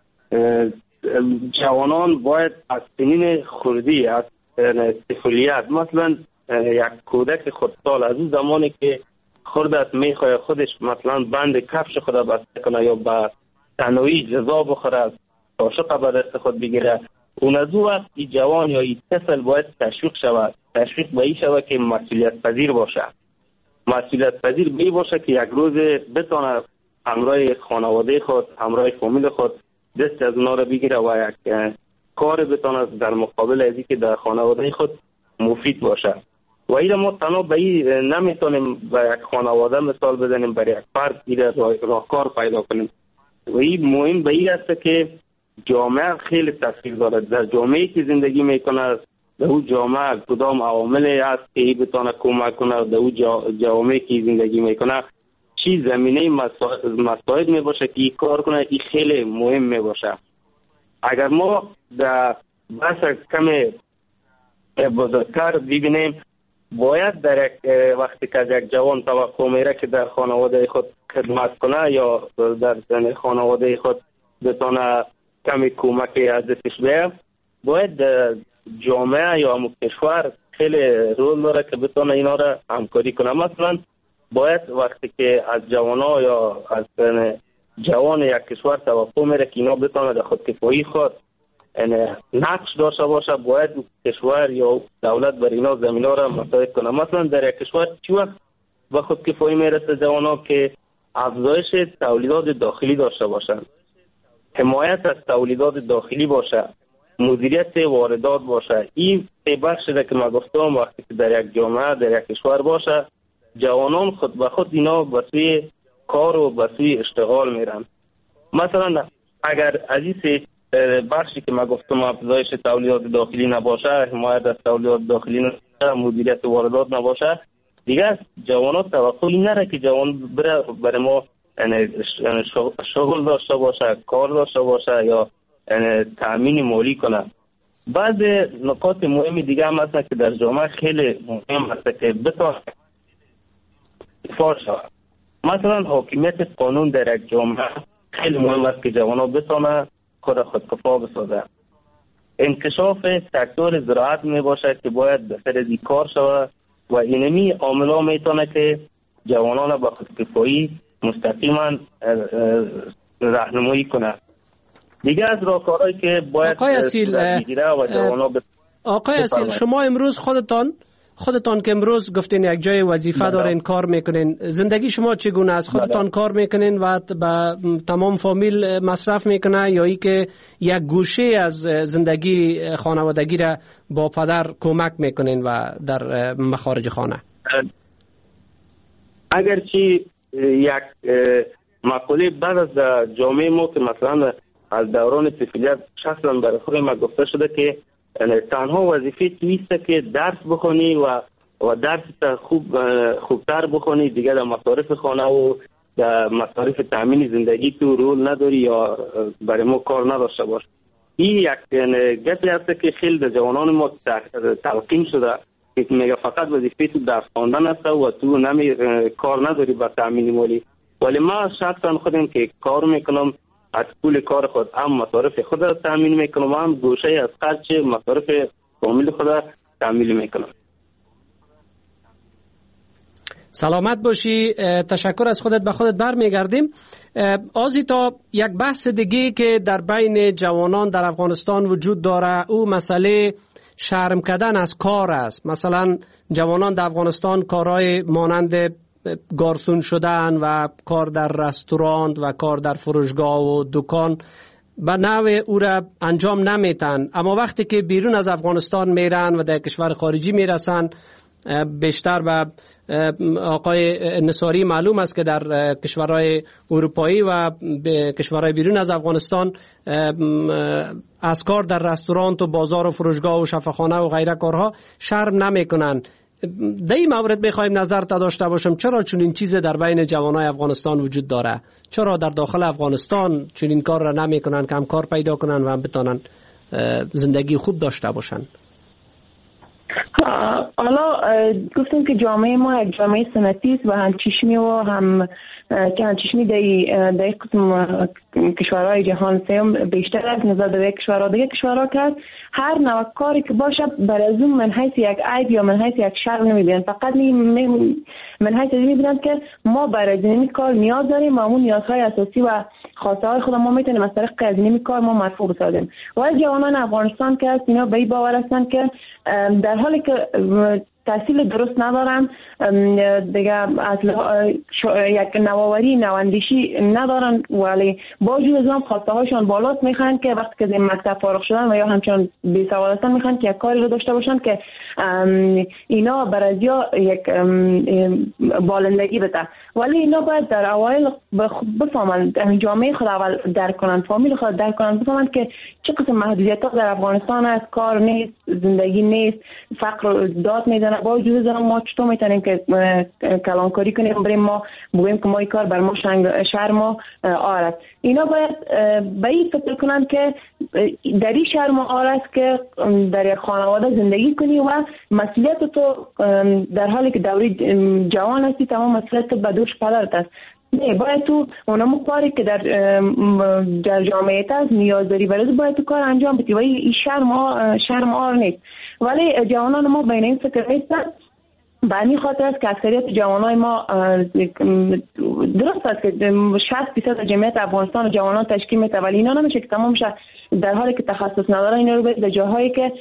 جوانان باید از سنین خردی، از طفولیت، مثلا یک کودک خردسال از اون زمانی که خرد است میخواد خودش مثلا بند کفش خود بسته کنه یا با تنهایی جزا بخوره، عاشق به دست خود بگیره، اون از اون وقت این جوان یا این طفل باید تشویق شود. تشویق به این شود که مسئولیت پذیر باشه. مسئولیت پذیر به این باشه که یک روز بتونه همراه خانواده خود، همراه فامیل خود دست از اونا را بگیره و یک کار بتونه در مقابل ازی که در خانواده خود مفید باشه. و این ما تنها به این نمیتونیم به یک خانواده مثال بزنیم، برای یک فرد ایره راهکار پیدا کنیم. و این مهم به این است که جامعه خیلی تاثیر دارد. در جامعه که زندگی میکنه، در اون جامعه کدام عواملی هست که بتونه کمک کنه، در اون جامعه که زندگی میکنه چی زمینه مساعد می باشه که این کار کنه، این خیلی مهم می باشه. اگر ما در بحث کم بزرگتر ببینیم، باید در وقتی که یک جوان توقع میره که در خانواده خود خدمت کنه یا در خانواده خود بتونه کمی کمکی از دستش بیه، باید جامعه یا کشور خیلی رول داره که بتونه اینا را همکاری کنه. مثلا باید وقتی که از جوانا یا از جوان یک کشور توقع میره که اینا بتونه در خودکفایی خود نقش داشته باشه، باید کشور یا دولت بر اینا زمینا را مساعد کنه. مثلا در یک کشور چی وقت به خودکفایی میرسه جوانا که افزایش تولیدات داخلی داشته باشند، حمایت از تولیدات داخلی باشه، مدیریت واردات باشه. این بخشی که من گفتم وقتی که در یک جامعه در یک کشور باشه، جوانان خود به خود اینا به سوی کار و به سوی اشتغال میرن. مثلا اگر از این بخشی که من گفتم افزایش تولیدات داخلی نباشه، حمایت از تولیدات داخلی نباشه، مدیریت واردات نباشه، دیگه جوانان توقعی نره که جوان بره برای ما شغل داشته باشه، کار داشته باشه یا تأمین مالی کنه. بعض نکات مهم دیگه هم هست که در جامعه خیلی مهم هست که بتونه دفاع شود. مثلا حاکمیت قانون در یک جامعه خیلی مهم است که جوانان بتونه خودکفا بسازه. انکشاف سکتور زراعت می باشه که باید به سر کار شود و اینمی عاملا میتونه که جوانان به خودکفایی مستقیما راهنمایی کنه. دیگه از راهکارهایی که باید آقای اصیل شما امروز خودتان که امروز گفتین یک جای وظیفه دارین، کار میکنین، زندگی شما چگونه است؟ خودتان کار میکنین و به تمام فامیل مصرف میکنه یا ای که یک گوشه از زندگی خانوادگی را با پدر کمک میکنین و در مخارج خانه؟ اگرچه یک مقوله بعد از جامعه ما که مثلا از دوران طفولیت شخصا برای خود ما گفته شده که تنها وظیفه تویسته که درس بخونی و درس خوبتر بخونی، دیگه در مصارف خانه و در مصارف تامین زندگی تو رول نداری یا برای ما کار نداشته باش. این یک گپی هست که خیلی در جوانان ما تلقین شده که میگه فقط وظیفه تو درس خواندن است و تو کار نداری با تامین مالی. ولی ما شخصا خودم که کار میکنم، از پول کار خود هم مصارف خود را تامین میکنم، هم گوشه از خرج مصارف فامیل خود را تامین میکنم. سلامت باشی. تشکر از خودت. به خودت برمیگردیم. آزیتا، یک بحث دیگه که در بین جوانان در افغانستان وجود داره او مسئله شرم کردن از کار است. مثلا جوانان در افغانستان کارهای مانند گارسون شدن و کار در رستوران و کار در فروشگاه و دکان به نوع او را انجام نمیتن، اما وقتی که بیرون از افغانستان میرن و در کشور خارجی میرسن، بیشتر به آقای نصاری معلوم است که در کشورهای اروپایی و کشورهای بیرون از افغانستان از کار در رستوران و بازار و فروشگاه و شفاخانه و غیره کارها شرم نمیکنن. در این مورد میخوایم نظر تا داشته باشم. چرا چون این چیز در بین جوانای افغانستان وجود داره؟ چرا در داخل افغانستان چون این کار را نمیکنن که هم کار پیدا کنن و هم بتونن زندگی خوب داشته باشن؟ حالا گفتیم که جامعه ما یک جامعه سنتی است و هم چشمی و هم که هم چشمی در قسم کشورهای جهان سوم بیشتر است نسبت به کشورها دیگه. کشورها که هر نوع کاری که باشه برای از اون من حیث یک عیب یا من حیث یک شرم نمیبینن، فقط من حیث میبینن که ما برای این کار نیاز داریم و اون نیازهای اساسی و خواسته های خود ما میتونیم از طریق از این کار ما مرفوع بسازیم. و جوانان افغانستان که اینا به این باور هستن که در حالی که تحصیل درست ندارن، دیگه از یک نوآوری نواندیشی ندارن، ولی با وجود از اون خواسته هاشون بالاست. میخوان که وقتی که از مکتب فارغ شدن و یا همچنان بی سواد هستن میخوان که یک کاری رو داشته باشن که اینا برازیا یک بالندگی بده. ولی اینا باید در اوایل بفهمن، جامعه خود اول درک کنن، فامیل خود درک کنن، بفهمن که چه قسم محدودیت ها در افغانستان است، کار نیست، زندگی نیست، فقر داد میزنه. با وجود از ما چطور میتونیم که کلانکاری کنیم، بریم ما بگوییم که ما این کار بر ما شهر ما آرد. اینا باید به این فکر کنن که در این شهر ما آرد که در یک خانواده زندگی کنی و مسئولیت تو در حالی که دوری جوان هستی تمام مسئولیت تو به دوش پدرت است. نه، باید تو اونمو کاری که در جامعه هست نیاز داری برای باید تو کار انجام بدی و این شهر ما آر نیست. ولی جوانان ما بین این فکر نیستن. به این خاطر است که اکثریت جوانای ما درست است که 60% جمعیت افغانستان جوانان تشکیل میده، ولی اینا نمیشه که تمام شه در حالی که تخصص ندارن اینا رو به جاهایی که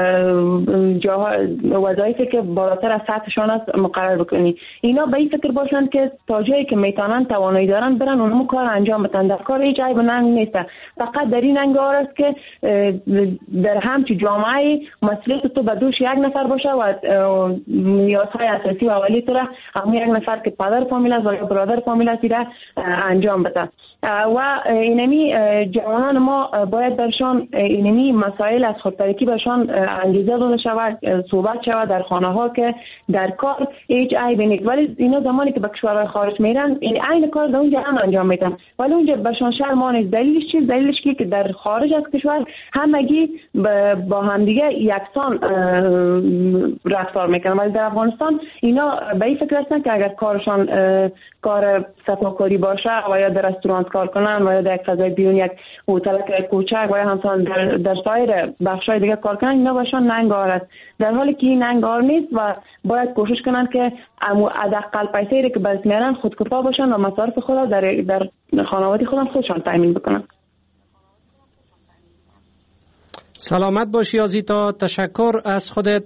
وظایفی که بالاتر از سطحشان است مقرر بکنی. اینا به این فکر باشن که تا جایی که میتونن توانایی دارن برن اونمو کار انجام بدن. در کار هیچ عیب و ننگ نیست، فقط در این انگار است که در همچی جامعه مسئولیت تو به دوش یک نفر باشه و نیازهای اساسی و اولی تو را همون یک نفر که پدر فامیل است و یا برادر فامیل است را انجام بده. و اینمی جوانان ما باید برشان اینمی مسائل از خودترکی برشان انگیزه داده شود، صحبت شود در خانه ها که در کار هیچ عیبی نیست. ولی اینا زمانی که به کشورهای خارج میرن این عین کار در اونجا هم انجام میدن، ولی اونجا برشان شرم نیست. دلیلش چیه؟ دلیلش که در خارج از کشور همگی با همدیگه یکسان رفتار میکنن، ولی در افغانستان اینا به این فکر هستن که اگر کارشان کار صفاکاری باشه و یا در رستوران کار کنن و یا در یک فضای بیرون یک هتل کوچک و یا همچنان در سایر بخش‌های دیگه کار کنن، اینا باشن ننگ آرد، در حالی که این ننگ آر نیست و باید کوشش کنن که حداقل پیسه‌ای که برات میارن خودکفا باشن و مصارف خود در خانواده خودشان تامین بکنن. سلامت باشی آزیتا، تشکر از خودت.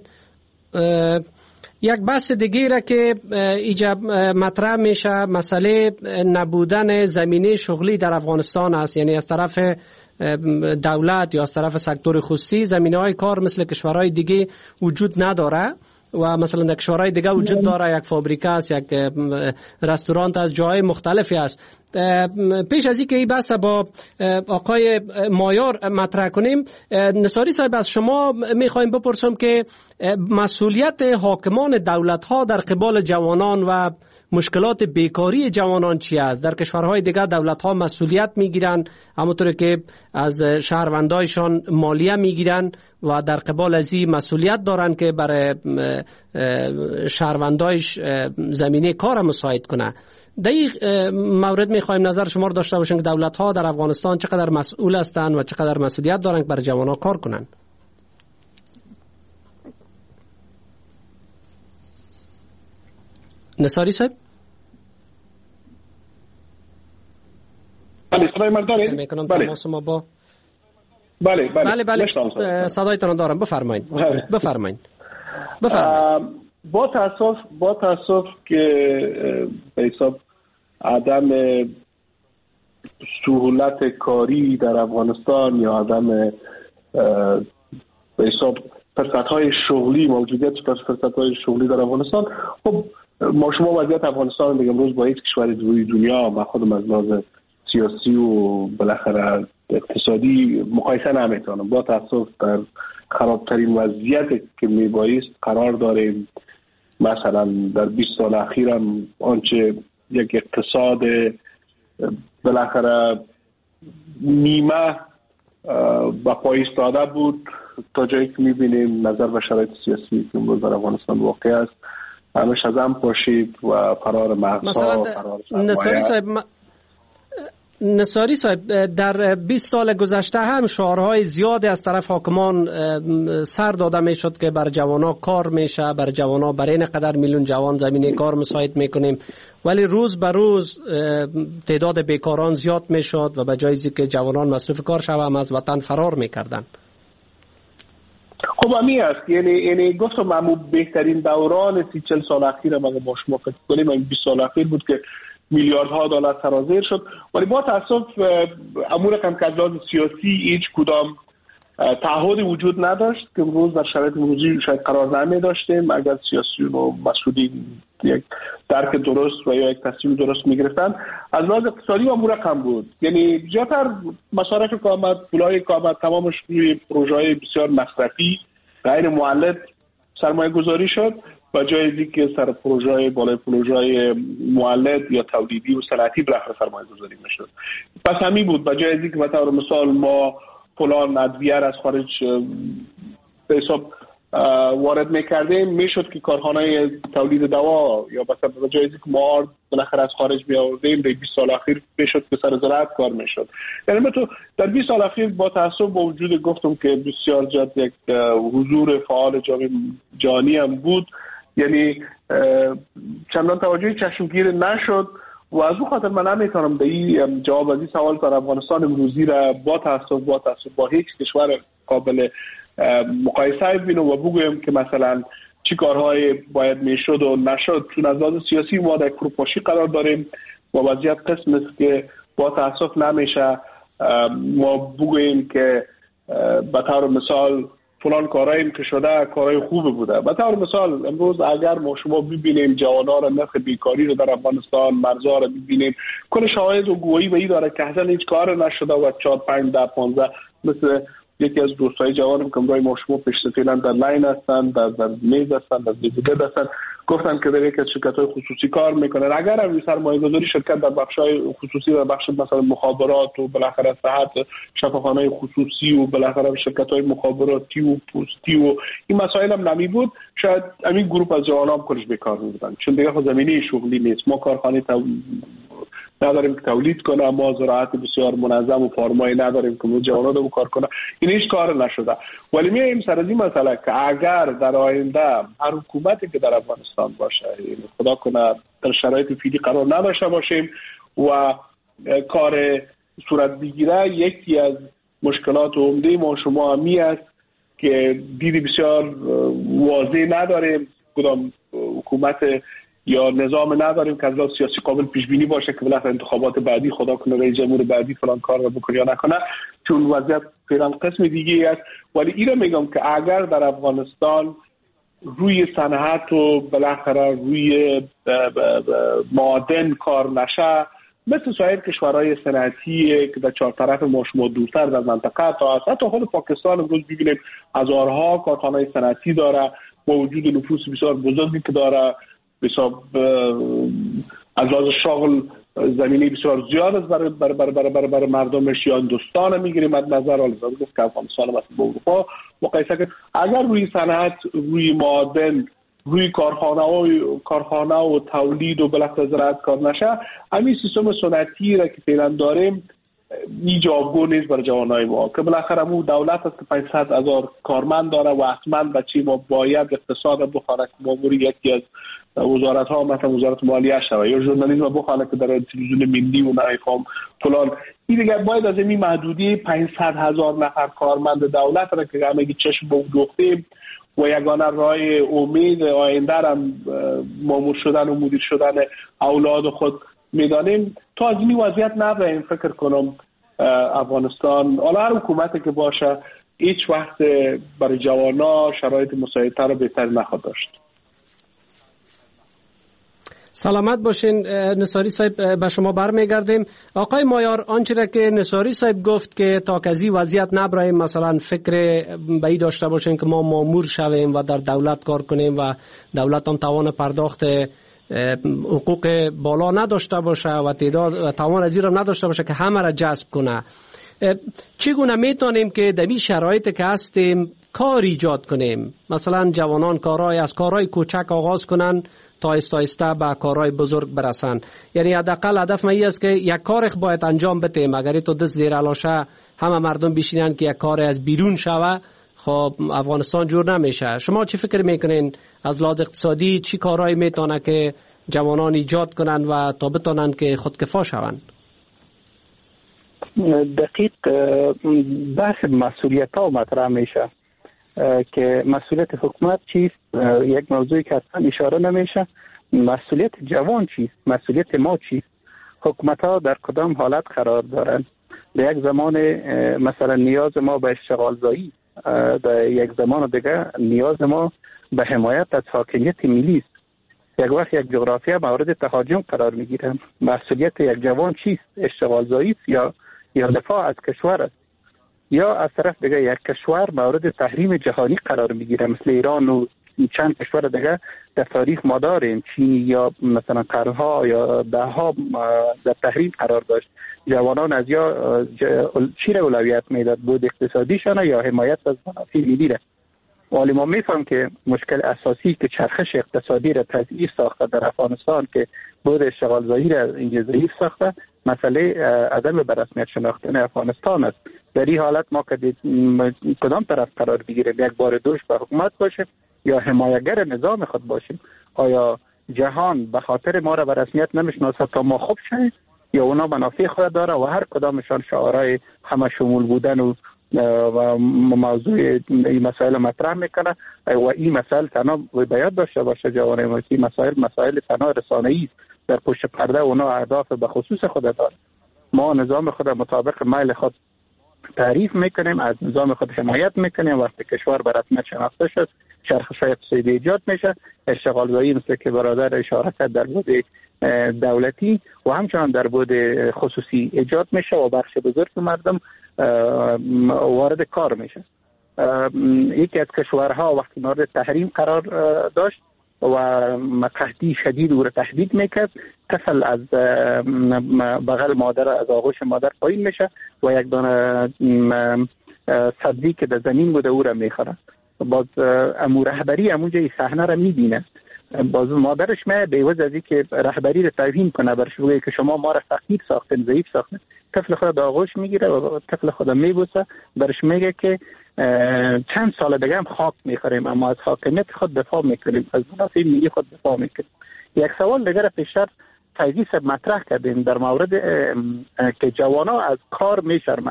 یک بحث دیگه را که ایجا مطرح میشه مسئله نبودن زمینه شغلی در افغانستان است، یعنی از طرف دولت یا از طرف سکتور خصوصی زمینه های کار مثل کشورهای دیگه وجود نداره و مثلا در کشورهای دیگه وجود داره، یک فابریکه است، یک رستوران از جای مختلفی است. پیش از اینکه این بحث با آقای مایار مطرح کنیم، نصاری صاحب از شما میخوایم بپرسم که مسئولیت حاکمان دولت ها در قبال جوانان و مشکلات بیکاری جوانان چی است؟ در کشورهای دیگه دولت ها مسئولیت میگیرن، همونطور که از شهروندایشان مالیه میگیرن و در قبال از این مسئولیت دارن که برای شهروندایش زمینه کار مساعد کنه. در این مورد میخوایم نظر شما رو داشته باشین که دولت ها در افغانستان چقدر مسئول هستند و چقدر مسئولیت دارن که برای جوانان کار کنن. نصاری صاحب؟ بله، صدای من دارید؟ بله صدایتان دارم، بفرمایید. با تاسف که به حساب عدم سهولت کاری در افغانستان یا عدم به حساب فرصت‌های شغلی، موجودیت فرصت‌های شغلی در افغانستان، خب ما شما وضعیت افغانستان دیگه امروز با هیچ کشور دنیا ما خودم از لحاظ سیاسی و بالاخره اقتصادی مقایسه نمیتونم. با تاسف در خرابترین وضعیت که میبایست قرار داریم. مثلا در 20 سال اخیرم آنچه یک اقتصاد بالاخره نیمه با پای ایستاده بود تا جایی که میبینیم نظر به شرایط سیاسی که امروز در افغانستان واقع است همش از هم پاشید و فرار مغزها، فرار سرمایه. نصاری صاحب، در 20 سال گذشته هم شعارهای زیادی از طرف حاکمان سر داده می شد که بر جوانا کار میشه، بر جوانا برای این قدر میلیون جوان زمینه کار مساعد میکنیم، ولی روز به روز تعداد بیکاران زیاد میشد و به جای اینکه جوانان مصروف کار شوند از وطن فرار میکردن. خب خب همی است، یعنی گفتم همون بهترین دوران 30-40 سال اخیر ما شما فکر کنیم 20 سال اخیر بود که میلیاردها دلار سرازیر شد، ولی با تاسف امور رقم که از لحاظ سیاسی هیچ کدام تعهد وجود نداشت که امروز در شرایط امروزی شاید قرار نمی داشتیم اگر سیاسیون و مسئولین یک درک درست و یا یک تصمیم درست می گرفتن. از لحاظ اقتصادی امور رقم بود، یعنی زیادتر مصارف کامت، پولای کامت تمامش روی پروژه‌های بسیار مصرفی غیر مولد سرمایه گذاری شد و جای دیگه سر پروژه‌های مولد یا تولیدی و صنعتی بالاخره سرمایه گذاری میشد. پس همین بود. و جای دیگه به طور مثال ما فلان ادویه از خارج به حساب وارد میکردیم، میشد که کارخانه تولید دوا یا مثلا جای دیگه ما بالاخره از خارج می آوردیم. در 20 سال اخیر میشد که سر زراعت کار میشد. یعنی من تو در 20 سال اخیر با تاسف با وجود گفتم که بسیار زیاد یک حضور فعال جهانی هم بود، یعنی چندان توجه چشمگیر نشد و از اون خاطر من نمیتونم به این جواب از این سوال در افغانستان امروزی را با تاسف با هیچ کشور قابل مقایسه ببینم و بگویم که مثلا چی کارهای باید میشد و نشد، چون از لحاظ سیاسی ما در فروپاشی قرار داریم و وضعیت قسم است که با تاسف نمیشه ما بگوییم که به طور مثال فلان کارهایی که شده کارهای خوب بوده. به طور مثال امروز اگر ما شما ببینیم جوانان را نرخ بیکاری رو در افغانستان مرزا را ببینیم، کل شواهد و گویی به این داره که اصلا هیچ کار نشده و 4 5 10 15 مثل یکی از دوستای جوانم که برای ما شما پیش فعلا در لاین هستن، در میز هستن، در دیوید هستن، گفتن که در یک از شرکت‌های خصوصی کار میکنن. اگر هم سرمایه‌گذاری شرکت در بخش‌های خصوصی و بخش مثلا مخابرات و بالاخره صحت شفاخانه‌های خصوصی و بالاخره شرکت‌های مخابراتی و پستی و این مسائل هم نمی بود، شاید همین گروه از جوانان کلش بیکار بودن، چون دیگه زمینه شغلی نیست. ما کارخانه نداریم که تولید کنه، ما زراعت بسیار منظم و فارمایی نداریم که جوانان رو کار کنه. این هیچ کار نشده. ولی میایم سر از این مسئله که اگر در آینده هر حکومتی که در افغانستان باشه، خدا کنه در شرایط فعلی قرار نداشته باشیم و کار صورت بگیره، یکی از مشکلات عمده ما شما همی است که دیدی بسیار واضح نداریم، کدام حکومت یا نظام نداریم که از لحاظ سیاسی قابل پیش بینی باشه که بالاخره انتخابات بعدی خدا کنه رئیس جمهور بعدی فلان کار رو بکنه یا نکنه، چون وضعیت فعلا قسم دیگه است. ولی اینو میگم که اگر در افغانستان روی صنعت و بالاخره روی معادن کار نشه، مثل سایر کشورهای صنعتی که در چهار طرف ما شما دورتر در منطقه تا هست، حتی خود پاکستان امروز ببینیم هزارها کارخانه صنعتی داره با وجود نفوس بسیار بزرگی که داره، حساب از لحاظ شغل زمینی بسیار زیاد است برای مردمش. یا هندوستان میگیریم از نظر حال گفت که افغانستان مثل با اروپا مقایسه کرد، اگر روی صنعت، روی معادن، روی کارخانه و تولید و بالاخره زراعت کار نشه، همین سیستم سنتی را که فعلا داریم این جوابگو نیست برای جوانای ما که بالاخره مو دولت است که 500,000 کارمند داره و حتما بچه ما باید اقتصاد بخوانه که ماموری یکی از وزارت ها مثلا وزارت مالیه شوه یا ژورنالیسم بخوانه که در تلویزیون ملی و نایفام فلان. این دیگه باید از این محدودی 500,000 نفر کارمند دولت را که همه چشم به دوختیم و یگانه راه امید آینده هم مامور شدن و مدیر شدن اولاد خود میدانیم، تا از این وضعیت نبریم. فکر کنم افغانستان حالا هر حکومتی که باشه هیچ وقت برای جوانا شرایط مساعدتر رو بهتر نخواهد داشت. سلامت باشین نصاری صاحب، به شما برمیگردیم. آقای مایار، آنچه را که نصاری صاحب گفت که تا کزی وضعیت نبرایم مثلا فکر به این داشته باشیم که ما مامور شویم و در دولت کار کنیم و دولت هم توان پرداخت حقوق بالا نداشته باشه و توان از این را نداشته باشه که همه را جذب کنه، چگونه میتونیم که در این شرایط که هستیم کار ایجاد کنیم؟ مثلا جوانان از کارهای کوچک آغاز کنن تا آهسته به کارهای بزرگ برسن. یعنی حداقل هدف ما این است که یک کار باید انجام بدیم. اگر تو دست زیر علاشه همه مردم بشینن که یک کار از بیرون شوه، خب افغانستان جور نمیشه. شما چی فکر میکنین از لحاظ اقتصادی چی کارهایی میتونه که جوانان ایجاد کنن و تا بتونن که خودکفا شوند؟ دقیق بحث مسئولیت ها مطرح میشه. که مسئولیت حکومت چیست، یک موضوعی که اصلا اشاره نمیشه. مسئولیت جوان چیست، مسئولیت ما چیست، حکومت ها در کدام حالت قرار دارند. در یک زمان مثلا نیاز ما به اشتغال زایی، در یک زمان دیگه نیاز ما به حمایت از حاکمیت ملی است. یک وقت یک جغرافیا مورد تهاجم قرار میگیره. مسئولیت یک جوان چیست؟ اشتغال زایی یا دفاع از کشور است، یا از طرف دیگه یک کشور مورد تحریم جهانی قرار میگیره مثل ایران و چند کشور دیگه در تاریخ ما داریم، چین یا مثلا قرنها یا دهها در تحریم قرار داشت. جوانان از یا چی را اولویت میداد، بود اقتصادیشان یا حمایت از منافع ملی را. ولی ما میفهم که مشکل اساسی که چرخش اقتصادی را تضعیف ساخته در افغانستان، که بود اشتغال زایی را اینجا ضعیف ساخته، مسئله عدم به رسمیت شناختن افغانستان است. در این حالت ما که کدام طرف قرار بگیریم، یک بار دوش به حکومت باشیم یا حمایتگر نظام خود باشیم؟ آیا جهان به خاطر ما را به رسمیت نمیشناسه تا ما خوب شویم، یا اونا منافع خود داره و هر کدامشان شعارهای همه شمول بودن و موضوع این مسائل مطرح میکنه و این مسائل تنها باید داشته باشه جوانای ما، این مسائل تنها رسانه‌ای است. در پشت پرده اونا اهداف به خصوص خود داره. ما نظام خود مطابق میل خود تعریف میکنیم، از نظام خود حمایت میکنیم. وقتی کشور به رسمیت شناخته شد، چرخش‌های اقتصادی ایجاد میشه، اشتغال زایی مثل که برادر اشاره کرد در بود دولتی و همچنان در بود خصوصی ایجاد میشه و بخش بزرگ مردم وارد کار میشه. یکی از کشورها وقتی مورد تحریم قرار داشت و قحطی شدید او را تهدید میکرد، طفل از بغل مادر، از آغوش مادر پایین میشه و یک دانه سبزی که در زمین بوده او را میخوره. باز امو رهبری امونجا این صحنه را میبینه، باز مادرش میاد به عوض از اینکه رهبری را توهین کنه، برش بگه که شما ما را فقیر ساختین، ضعیف ساختین، طفل خود در آغوش میگیره و طفل خود میبوسه، برش میگه که چند سال دیگه هم خاک میخوریم اما از حاکمیت خود دفاع میکنیم، از منافع ملی خود دفاع میکنیم. یک سوال دیگر پیشتر فیضی صاحب مطرح کردیم در مورد که جوانا از کار میشرمند.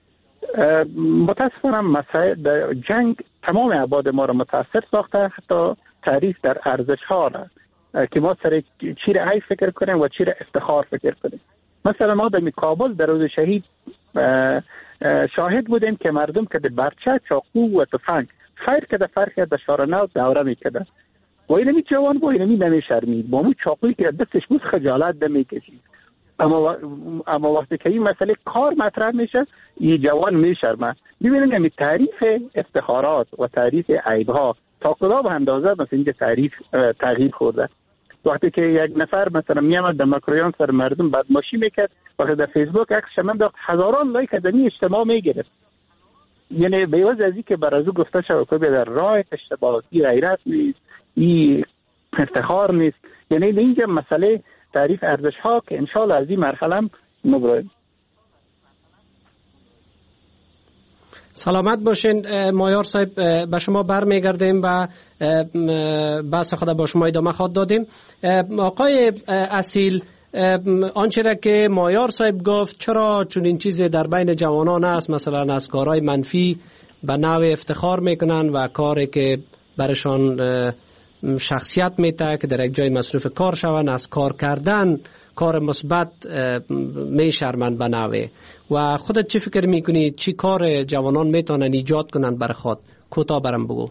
متاسفانه مسائل جنگ تمام عباد ما را متاثر ساخته، حتی تعریف در ارزش ها را که ما سر چی را عیب فکر کنیم و چی را افتخار فکر کنیم. مثلا ما در کابل در روز شهید شاهد بودیم که مردم که در برچه، چاقو و تفنگ خیر که در فرق در شارنو دوره میکردن و اینمی جوان با اینمی نمیشرمید، با مو چاقویی که دستش بود خجالت نمیکشید. اما وقتی که این مسئله کار مطرح میشه این جوان میشرمه. ببینید این تعریف افتخارات و تعریف عیبها تا کدام اندازه مثلا اینجا تعریف تغییر خورده. وقتی که یک نفر مثلا میامد در مکرویان سر مردم بدماشی میکرد، وقتی در فیسبوک عکسش انداخت هزاران لایک از این اجتماع میگرفت. یعنی به عوض از اینکه بر ازو گفته شد که در راه اشتباه، این غیرت نیست، این افتخار نیست. یعنی اینجا مسئله تعریف ارزش ها که انشالله از این مرحله هم نبرایم. سلامت باشین مایار صاحب، به شما برمیگردیم و بحث خود با شما ادامه خواهد دادیم. آقای اصیل، آنچه را که مایار صاحب گفت، چرا چون این چیز در بین جوانان است، مثلا از کارهای منفی به نوع افتخار میکنن و کاری که برشان شخصیت میده که در یک جای مصروف کار شون، از کار کردن کار مثبت میشرمند به نوع. و خودت چی فکر میکنی چی کار جوانان میتونن ایجاد کنن برای خود؟ کوتاه برام بگو.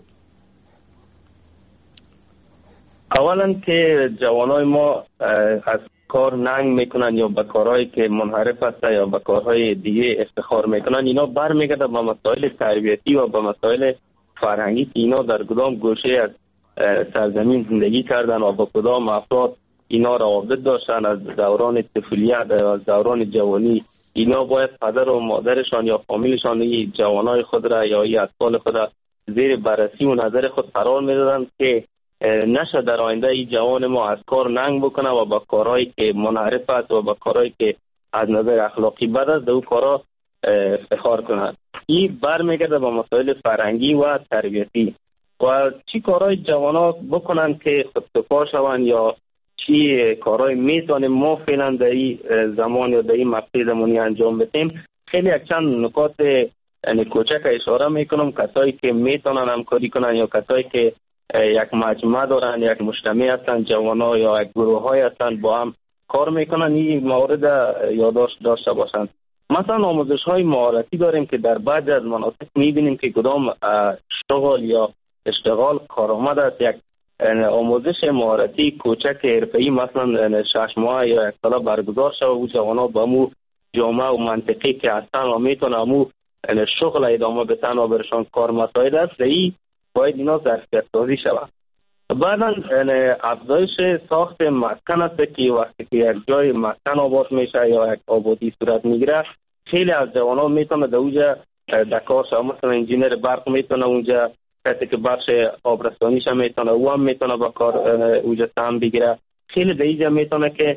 اولا که جوانای ما از کار ننگ میکنن یا به کارهایی که منحرف است یا به کارهای دیگه افتخار میکنن، اینا برمیگرده به مسائل تربیتی و به مسائل فرهنگی که اینا در کدام گوشه از سرزمین زندگی کردن و با کدام افراد اینا روابط داشتن از دوران طفولیت، از دوران جوانی. اینا باید پدر و مادرشان یا فامیلشان این جوانای خود را یا این اطفال خود را زیر بررسی و نظر خود قرار میدادن که نشه در آینده این جوان ما از کار ننگ بکنه و با کارهایی که منحرف است و با کارهایی که از نظر اخلاقی بد است دو کارا افتخار کنند. این برمیگرده به مسائل فرهنگی و تربیتی و چی کارهای جوانا بکنن که خودسپار شوند یا چی کارهای میتونیم ما فعلا در این زمان یا در این مقطع زمانی انجام بدیم. خیلی یک چند نکات یعنی کوچک اشاره میکنم کسایی که میتونن همکاری کنن یا کسایی که یک مجموعه دارن، یک مجتمع هستن، جوانا یا یک گروه های هستن با هم کار میکنن، این موارد یادداشت داشته باشن. مثلا آموزش های مهارتی داریم که در بعضی از مناطق میبینیم که کدام شغل یا اشتغال کارآمد است، یک آموزش مهارتی کوچک حرفه‌ای مثلا 6 ماه یا 1 سال برگزار شود و جوانا با مو جامعه و منطقی که هستن و میتونن مو شغل ادامه بدن و برشان کار مساعد است، این باید اینا ظرفیت سازی شود. بعدا افزایش ساخت مسکن است که وقتی که یک جای مسکن آباد میشه یا یک آبادی صورت میگیره، خیلی از جوانا میتونه در اونجا در کار شود. مثلا انجینر برق میتونه اونجا، کسی که بخش آبرسانیش هم میتونه او هم میتونه با کار اونجا سهم بگیره، خیلی در اینجا میتونه که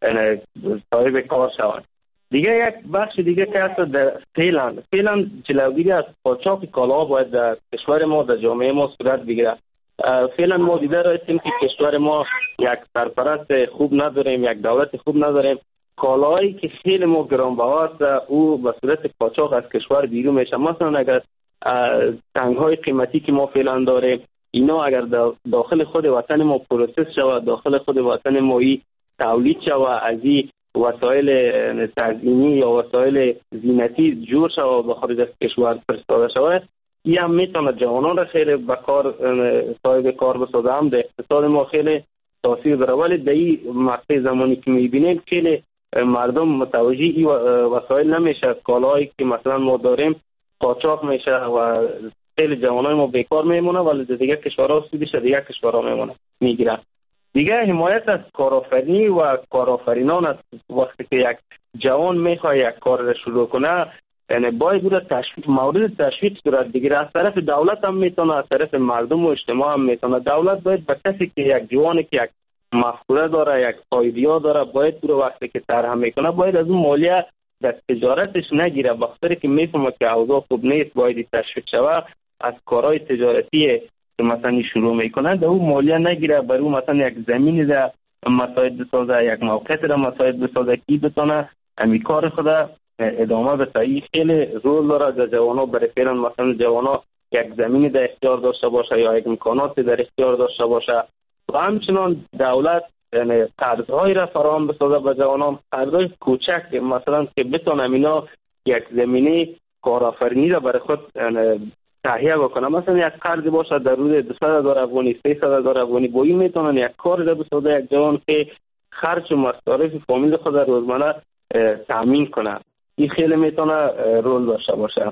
صاحب کار شود. دیگه یک بخش دیگه که هست در فعلا جلوگیری از قاچاق کالا باید در کشور ما، در جامعه ما صورت بگیره. فعلا ما دیده رسیم که کشور ما یک سرپرست خوب نداریم، یک دولت خوب نداریم. کالاهایی که خیلی ما گرانبها است او به صورت قاچاق از کشور بیرون میشه. مثلا اگر تنگ‌های قیمتی که ما فعلا داریم اینا اگر داخل خود وطن ما پروسس شود، داخل خود وطن ما تولید شود، از این وسایل تزیینی یا وسایل زینتی جور شود و خارج از کشور فرستاده شود، این هم میتونه جوانان را خیلی به کار صاحب کار بسازه، هم در اقتصاد ما خیلی تاثیر داره. ولی در این مقطع زمانی که میبینیم خیلی مردم متوجه این وسایل نمیشه، کالایی که مثلا ما داریم قاچاق میشه و خیلی جوانای ما بیکار میمونه، ولی دیگه کشورها سودش دیگه کشورها میگیره. دیگه حمایت از کارآفرینی و کارآفرینان است. وقتی که یک جوان میخواد یک کار را شروع کنه، یعنی باید او را مورد تشویق صورت بگیره. از طرف دولت هم میتونه، از طرف مردم و اجتماع هم میتونه. دولت باید به کسی که یک جوانی که یک مفکوره داره، یک ایده داره، باید او را وقتی که طرح میکنه باید از اون مالیه در تجارتش نگیره. بخاطر که میفهمه که اوضاع خوب نیست باید تشویق شود. از کارهای تجارتی که مثلا شروع میکنه در اون مالیه نگیره، برای اون مثلا یک زمینی در مساعد بسازه، یک موقعیت در مساعد بسازه که بتونه همین کار خود ادامه بده. این خیلی رول داره در جوانا. برای فعلا مثلا جوانا یک زمینی در اختیار داشته باشه یا یک امکاناتی در اختیار داشته باشه و همچنان دولت یعنی قرض‌هایی را فراهم بسازه به جوانان، قرض‌های کوچک مثلا که بتونن اینا یک زمینه کارآفرینی را برای خود تهیه بکنه. مثلا یک قرض باشه در حدود 200,000 افغانی، 300,000 افغانی، با این میتونن یک کار را بسازه یک جوان که خرج و مصارف فامیل خود روزانه تامین کنه. این خیلی میتونه رول داشته باشه.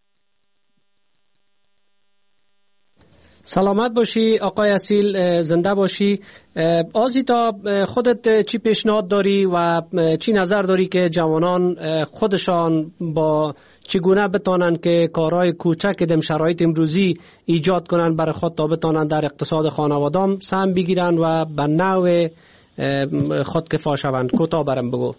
سلامت باشی آقای اصیل، زنده باشی. آزیتا، خودت چی پیشنهاد داری و چی نظر داری که جوانان خودشان با چگونه بتانن که کارهای کوچک در شرایط امروزی ایجاد کنن برای خود تا بتانن در اقتصاد خانوادام سهم بگیرن و به نوع خود کفا شوند؟ کوتاه برام بگو.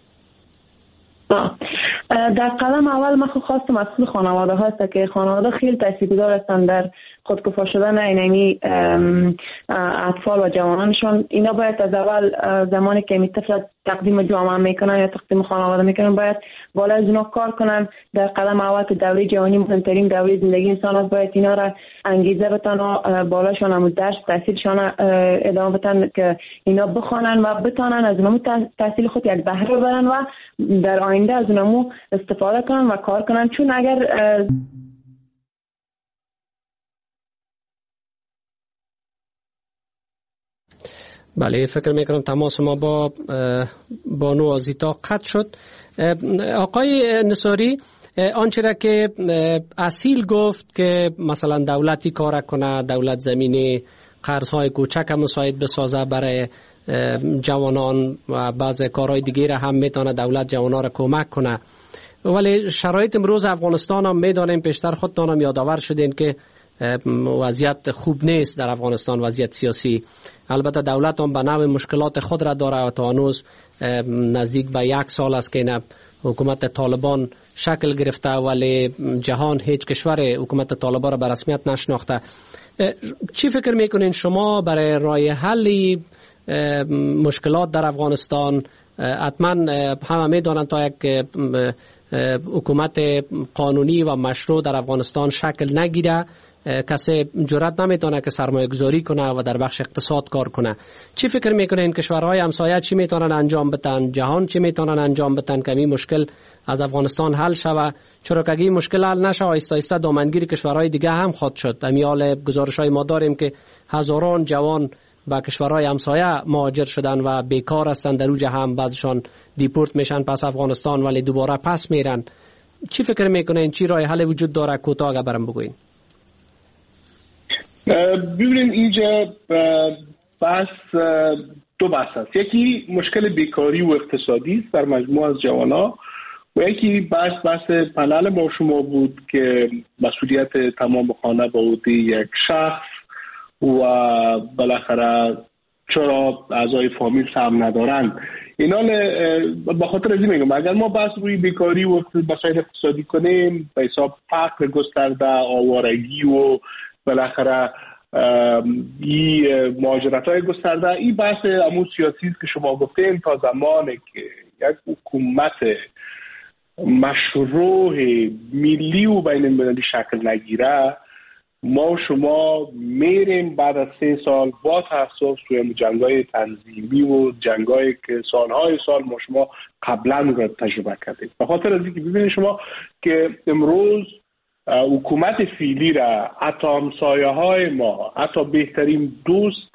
در قدم اول من خواستم مسئول خانواده هست که خانواده خیلی تاثیرگذار هستند در خودکفا شدن اینمی اطفال و جوانانشان. اینا باید از اول زمانی که طفل تقدیم جامعه میکنن یا تقدیم خانواده میکنن باید بالا از اونا کار کنن. در قدم اول که دوره جوانی مهمترین دوره زندگی انسان است، باید اینا را انگیزه بتن و بالاشان هم درس تحصیلشان ادامه بدن که اینا بخوانن و بتانن از اونمو تحصیل خود یک بهره ببرن و در آینده از اونمو استفاده کنن و کار کنن. چون اگر بله، فکر میکنم تماس ما با بانو آزیتا قطع شد. آقای نصاری، آنچه را که اصیل گفت که مثلا دولتی کار کنه، دولت زمینه قرضهای کوچک مساعد بسازه برای جوانان و بعض کارهای دیگه را هم میتونه دولت جوانان را کمک کنه، ولی شرایط امروز افغانستان هم میدانیم، پیشتر خودتان هم یادآور شدین که وضعیت خوب نیست در افغانستان، وضعیت سیاسی. البته دولت هم به نوع مشکلات خود را داره و تا هنوز نزدیک به 1 سال است که این حکومت طالبان شکل گرفته، ولی جهان هیچ کشور حکومت طالبان را به رسمیت نشناخته. چی فکر میکنین شما برای راه حل مشکلات در افغانستان حتما همه میدانند تا یک حکومت قانونی و مشروع در افغانستان شکل نگیره کسی جرأت نمیتونه که سرمایه گذاری کنه و در بخش اقتصاد کار کنه. چی فکر میکنه این کشورهای همسایه چی میتونن انجام بدن؟ جهان چی میتونن انجام بدن که این مشکل از افغانستان حل شود؟ چرا که این مشکل حل نشه آیسته آیسته دامنگیر کشورهای دیگه هم خواهد شد. امیال گزارش‌های ما داریم که هزاران جوان با کشورهای همسایه مهاجر شدن و بیکار هستن، در اوج هم بعضشان دیپورت میشن پس افغانستان ولی دوباره پس میرن. چی فکر میکنین چی راه حل وجود داره؟ کوتاه اگه برام بگوین. ببینید اینجا بحث دو بحث است. یکی مشکل بیکاری و اقتصادی است در مجموع از جوانا و یکی بحث پنل ما شما بود که مسئولیت تمام خانه به عهده یک شخص و بالاخره چرا اعضای فامیل سهم ندارن. اینا به خاطر از این میگم اگر ما بحث روی بیکاری و مسائل اقتصادی کنیم به حساب فقر گسترده، آوارگی و بالاخره این مهاجرت‌های گسترده، این بحث امور سیاسی است که شما گفتین. تا زمانی که یک حکومت مشروع ملی و بین المللی شکل نگیره ما شما میریم بعد از 3 سال با تاسف توی جنگ‌های تنظیمی و جنگ‌هایی که سالهای سال ما شما قبلا رو تجربه کردیم. به خاطر از اینکه ببینید شما که امروز حکومت فعلی را حتی همسایه‌های ما، حتی بهترین دوست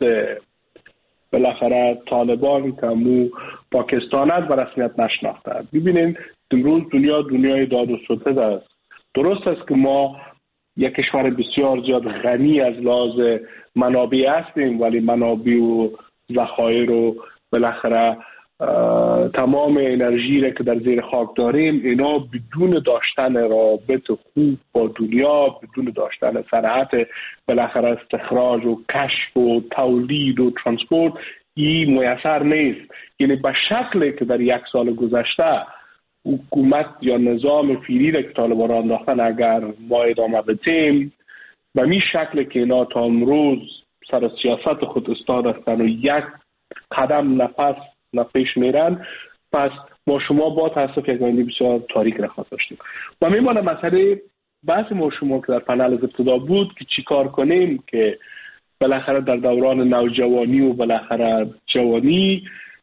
بالاخره طالبان که مو پاکستان است به رسمیت نشناخته. ببینید امروز دنیای داد و ستد است. درست است که ما یک کشور بسیار زیاد غنی از لحاظ منابع هستیم ولی منابع و ذخایر و بالاخره تمام انرژی را که در زیر خاک داریم اینا بدون داشتن رابط خوب با دنیا، بدون داشتن صنعت بالاخره استخراج و کشف و تولید و ترانسپورت این میسر نیست. یعنی به شکلی که در 1 سال گذشته حکومت یا نظام فعلی را که طالبان را انداختن اگر ما ادامه بدیم به این شکل که اینا تا امروز سر سیاست خود استاد هستن و یک قدم نفیش میرن، پس ما شما با تاسف یک آینده بسیار تاریک را خواهد داشتیم. و میمانه مسئله بحث ما شما که در پنل از ابتدا بود که چی کار کنیم که بالاخره در دوران نوجوانی و بالاخره جوانی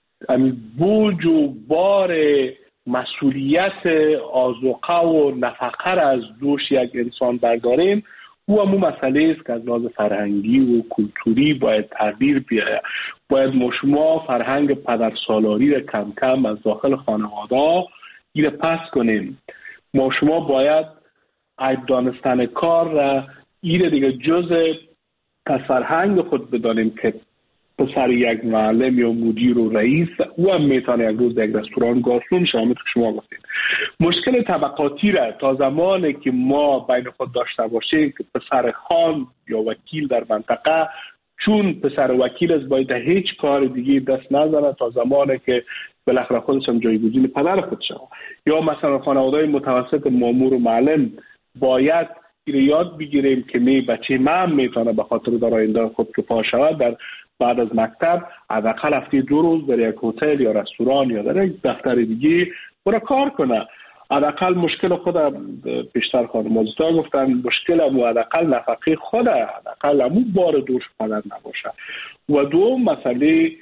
بوج و بار مسئولیت آذوقه و نفقه را از دوش یک انسان برداریم. او همون مسئله است که از لحاظ فرهنگی و کلتوری باید تغییر بیاید. باید ما شما فرهنگ پدرسالاری را کم کم از داخل خانواده گیر پس کنیم. ما شما باید عیب دانستن کار را ایره دیگه جز از فرهنگ خود بدانیم که پسر یک معلم یا مدیر و رئیس او هم میتونه یک روز یک رستوران گارسون شامل که شما گفتید. مشکل طبقاتی را تا زمانی که ما بین خود داشته باشیم که پسر خان یا وکیل در منطقه چون پسر وکیل است باید هیچ کار دیگه دست نزنه تا زمانی که بالاخره خودش هم جایگزین پدر خود شود. یا مثلا خانواده‌های متوسط مامور و معلم باید یاد بگیریم که بچه من میتونه به خاطر در آینده خود کفا شود در بعد از مکتب حداقل هفته 2 روز در یک هتل یا رستوران یا در یک دفتر دیگه برای کار کنه. حداقل مشکل خود بیشتر خانم موضوع گفتن مشکل مو حداقل نفقه خود حداقل مو بار دوش پدر نباشه. و دوم مسئله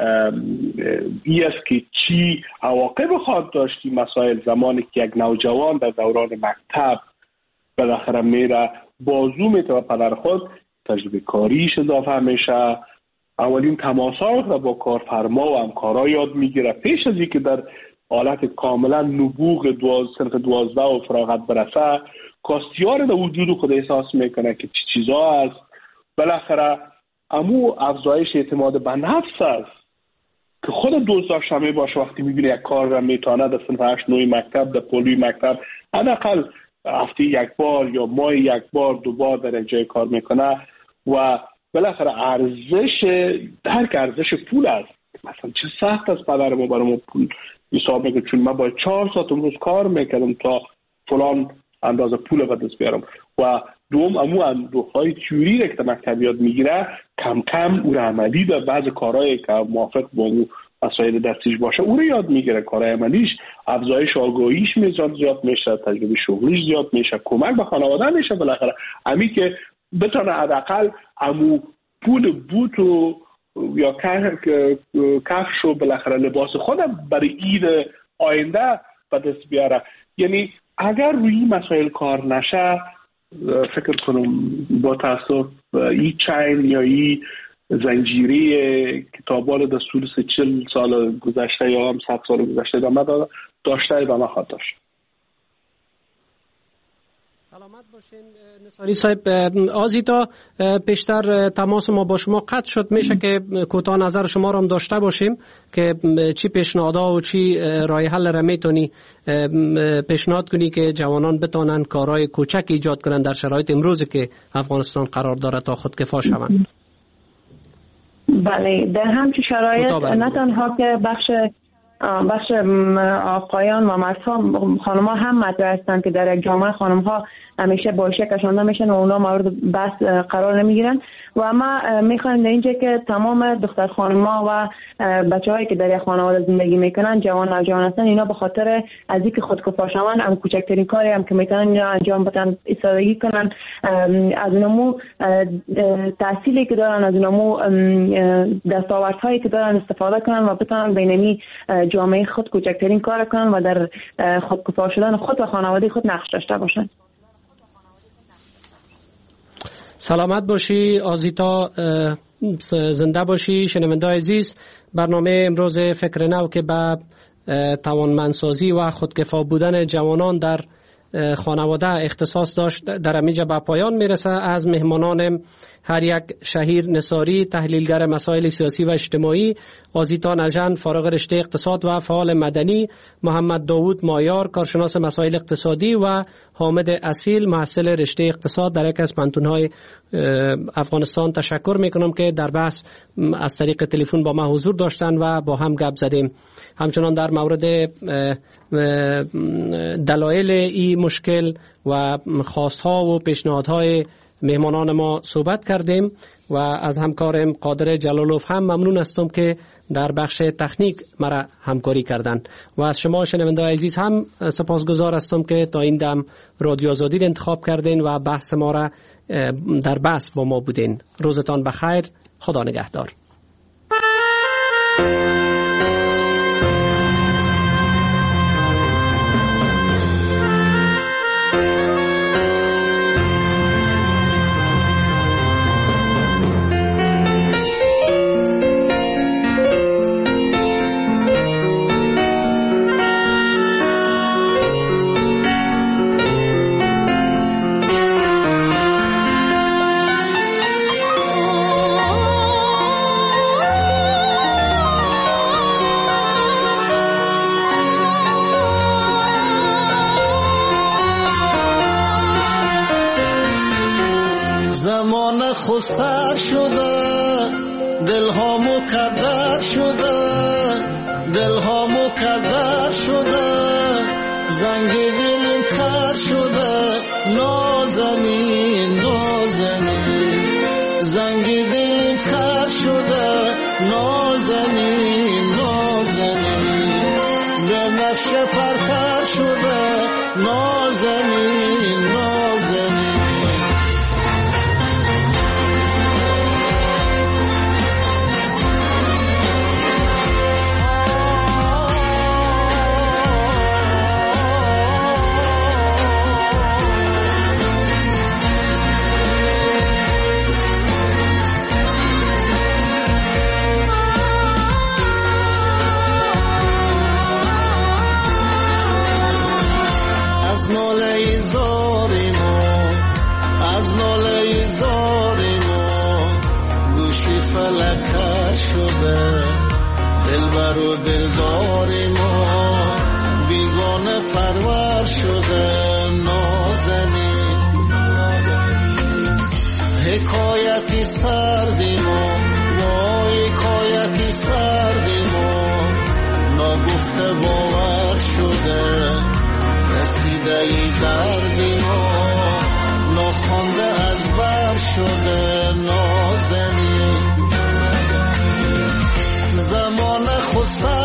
ای است که چی عواقب خواهد داشتی مسائل زمانی که یک نوجوان در دوران مکتب بالاخره میره بازو میتونه پدر خود تجربه کاریش اضافه میشه، اولین تماس‌ها را با کارفرما و همکارا یاد میگیره پیش از اینکه در حالت کاملا نبوغ صرف 12 و فراغت برسه کاستیار در وجود خود احساس میکنه که چی چیزا است. بالاخره امو افزایش اعتماد به نفس است که خود دوست داشته باشه وقتی میبینه یک کار را میتونه در صنف 8 9 مکتب در پلوی مکتب حداقل هفته 1 بار یا ماه 1 بار 2 بار در یک جای کار میکنه و بالاخره ارزش پول است. مثلا چه سخت است پدر ما برای ما پول حساب میکنه چون من باید 4 ساعت امروز کار میکردم تا فلان اندازه پول به دست بیارم. و دوم امو اندوهای تیوری را که مکتب یاد میگیره کم کم او عملی در بعض کارهایی که موافق با او مسائل دستیش باشه او رو یاد میگیره، کار عملیش افزایش آگاهیش زیاد میشه، تجربه شغلیش زیاد میشه، کمک به خانواده میشه. بالاخره امی که بتونه حداقل امو پول بوت و یا کفش و بالاخره لباس خودم برای عید آینده به دست بیاره. یعنی اگر روی این مسائل کار نشه فکر کنم با تاسف این چین یا این زنجیره کتابال دستور 40 سال گذشته یا هم 100 سال گذشته داشته به ما خواهد داشت. سلامت باشین نصاری صاحب. آزیتا پیشتر تماس ما با شما قطع شد، میشه که کوتاه نظر شما رو هم داشته باشیم که چی پیشنهادها و چی راه حل را میتونی پیشنهاد کنی که جوانان بتونن کارهای کوچک ایجاد کنن در شرایط امروزی که افغانستان قرار داره تا خودکفا شوند. بله، در همچین شرایط نه تنها که بخش آقایان و مردها، خانم‌ها هم مطرح هستند که در یک جامعه خانم‌ها همیشه باشه کشانده میشن و اونا مورد بحث قرار نمیگیرن و ما میخوایم در اینجا که تمام دختر خانم‌ها و بچه‌هایی که در یک خانواده زندگی میکنن جوان نوجوان هستن، اینا به خاطر از اینکه خودکفا شوند هم کوچکترین کاری هم که میتونن اینا انجام بدن ایستادگی کنن، از اونمو تحصیلی که دارن، از اونمو دستاوردهایی که دارن استفاده کنن و بتونن بینمی جامعه خود کوچکترین کار کنن و در خودکفا شدن خود و خانواده خود نقش داشته باشن. سلامت باشی آزیتا، زنده باشی. شنونده عزیز، برنامه امروز فکر نو که به توانمندسازی و خودکفا بودن جوانان در خانواده اختصاص داشت در اینجا به پایان میرسه. از مهمانان هر یک شهیر نصاری، تحلیلگر مسائل سیاسی و اجتماعی، آزیتا نژند فارغ رشته اقتصاد و فعال مدنی، محمد داوود مایار کارشناس مسائل اقتصادی و حامد اصیل محصل رشته اقتصاد در یک از پانتون‌های افغانستان تشکر میکنم که در بحث از طریق تلفن با ما حضور داشتن و با هم گپ زدیم. همچنان در مورد دلایل این مشکل و خواستها و پیشنهادهای مهمانان ما صحبت کردیم و از همکارم قادر جلالوف هم ممنون هستم که در بخش تکنیک مرا همکاری کردند و از شما شنونده عزیز هم سپاسگزار هستم که تا این دم رادیو آزادی را انتخاب کردین و بحث ما را در بحث با ما بودین. روزتان بخیر، خدا نگهدار. خسر شده دلها مکدر شده، دلها مکدر شده، زنگ دلم کر شده، نازنین نازنین، زنگ دلم کر شده، نازنین نازنین، به نفش پرتر شده، نازنین نازنین. دلبر و دلدار ما بیگانه پرور شده، نازنین حکایتی سردی ما، وای حکایتی سردی ما، نگفته باور شده، رسیده ای دردی ما، نخوانده از بر شده، نازنین زمان خود سر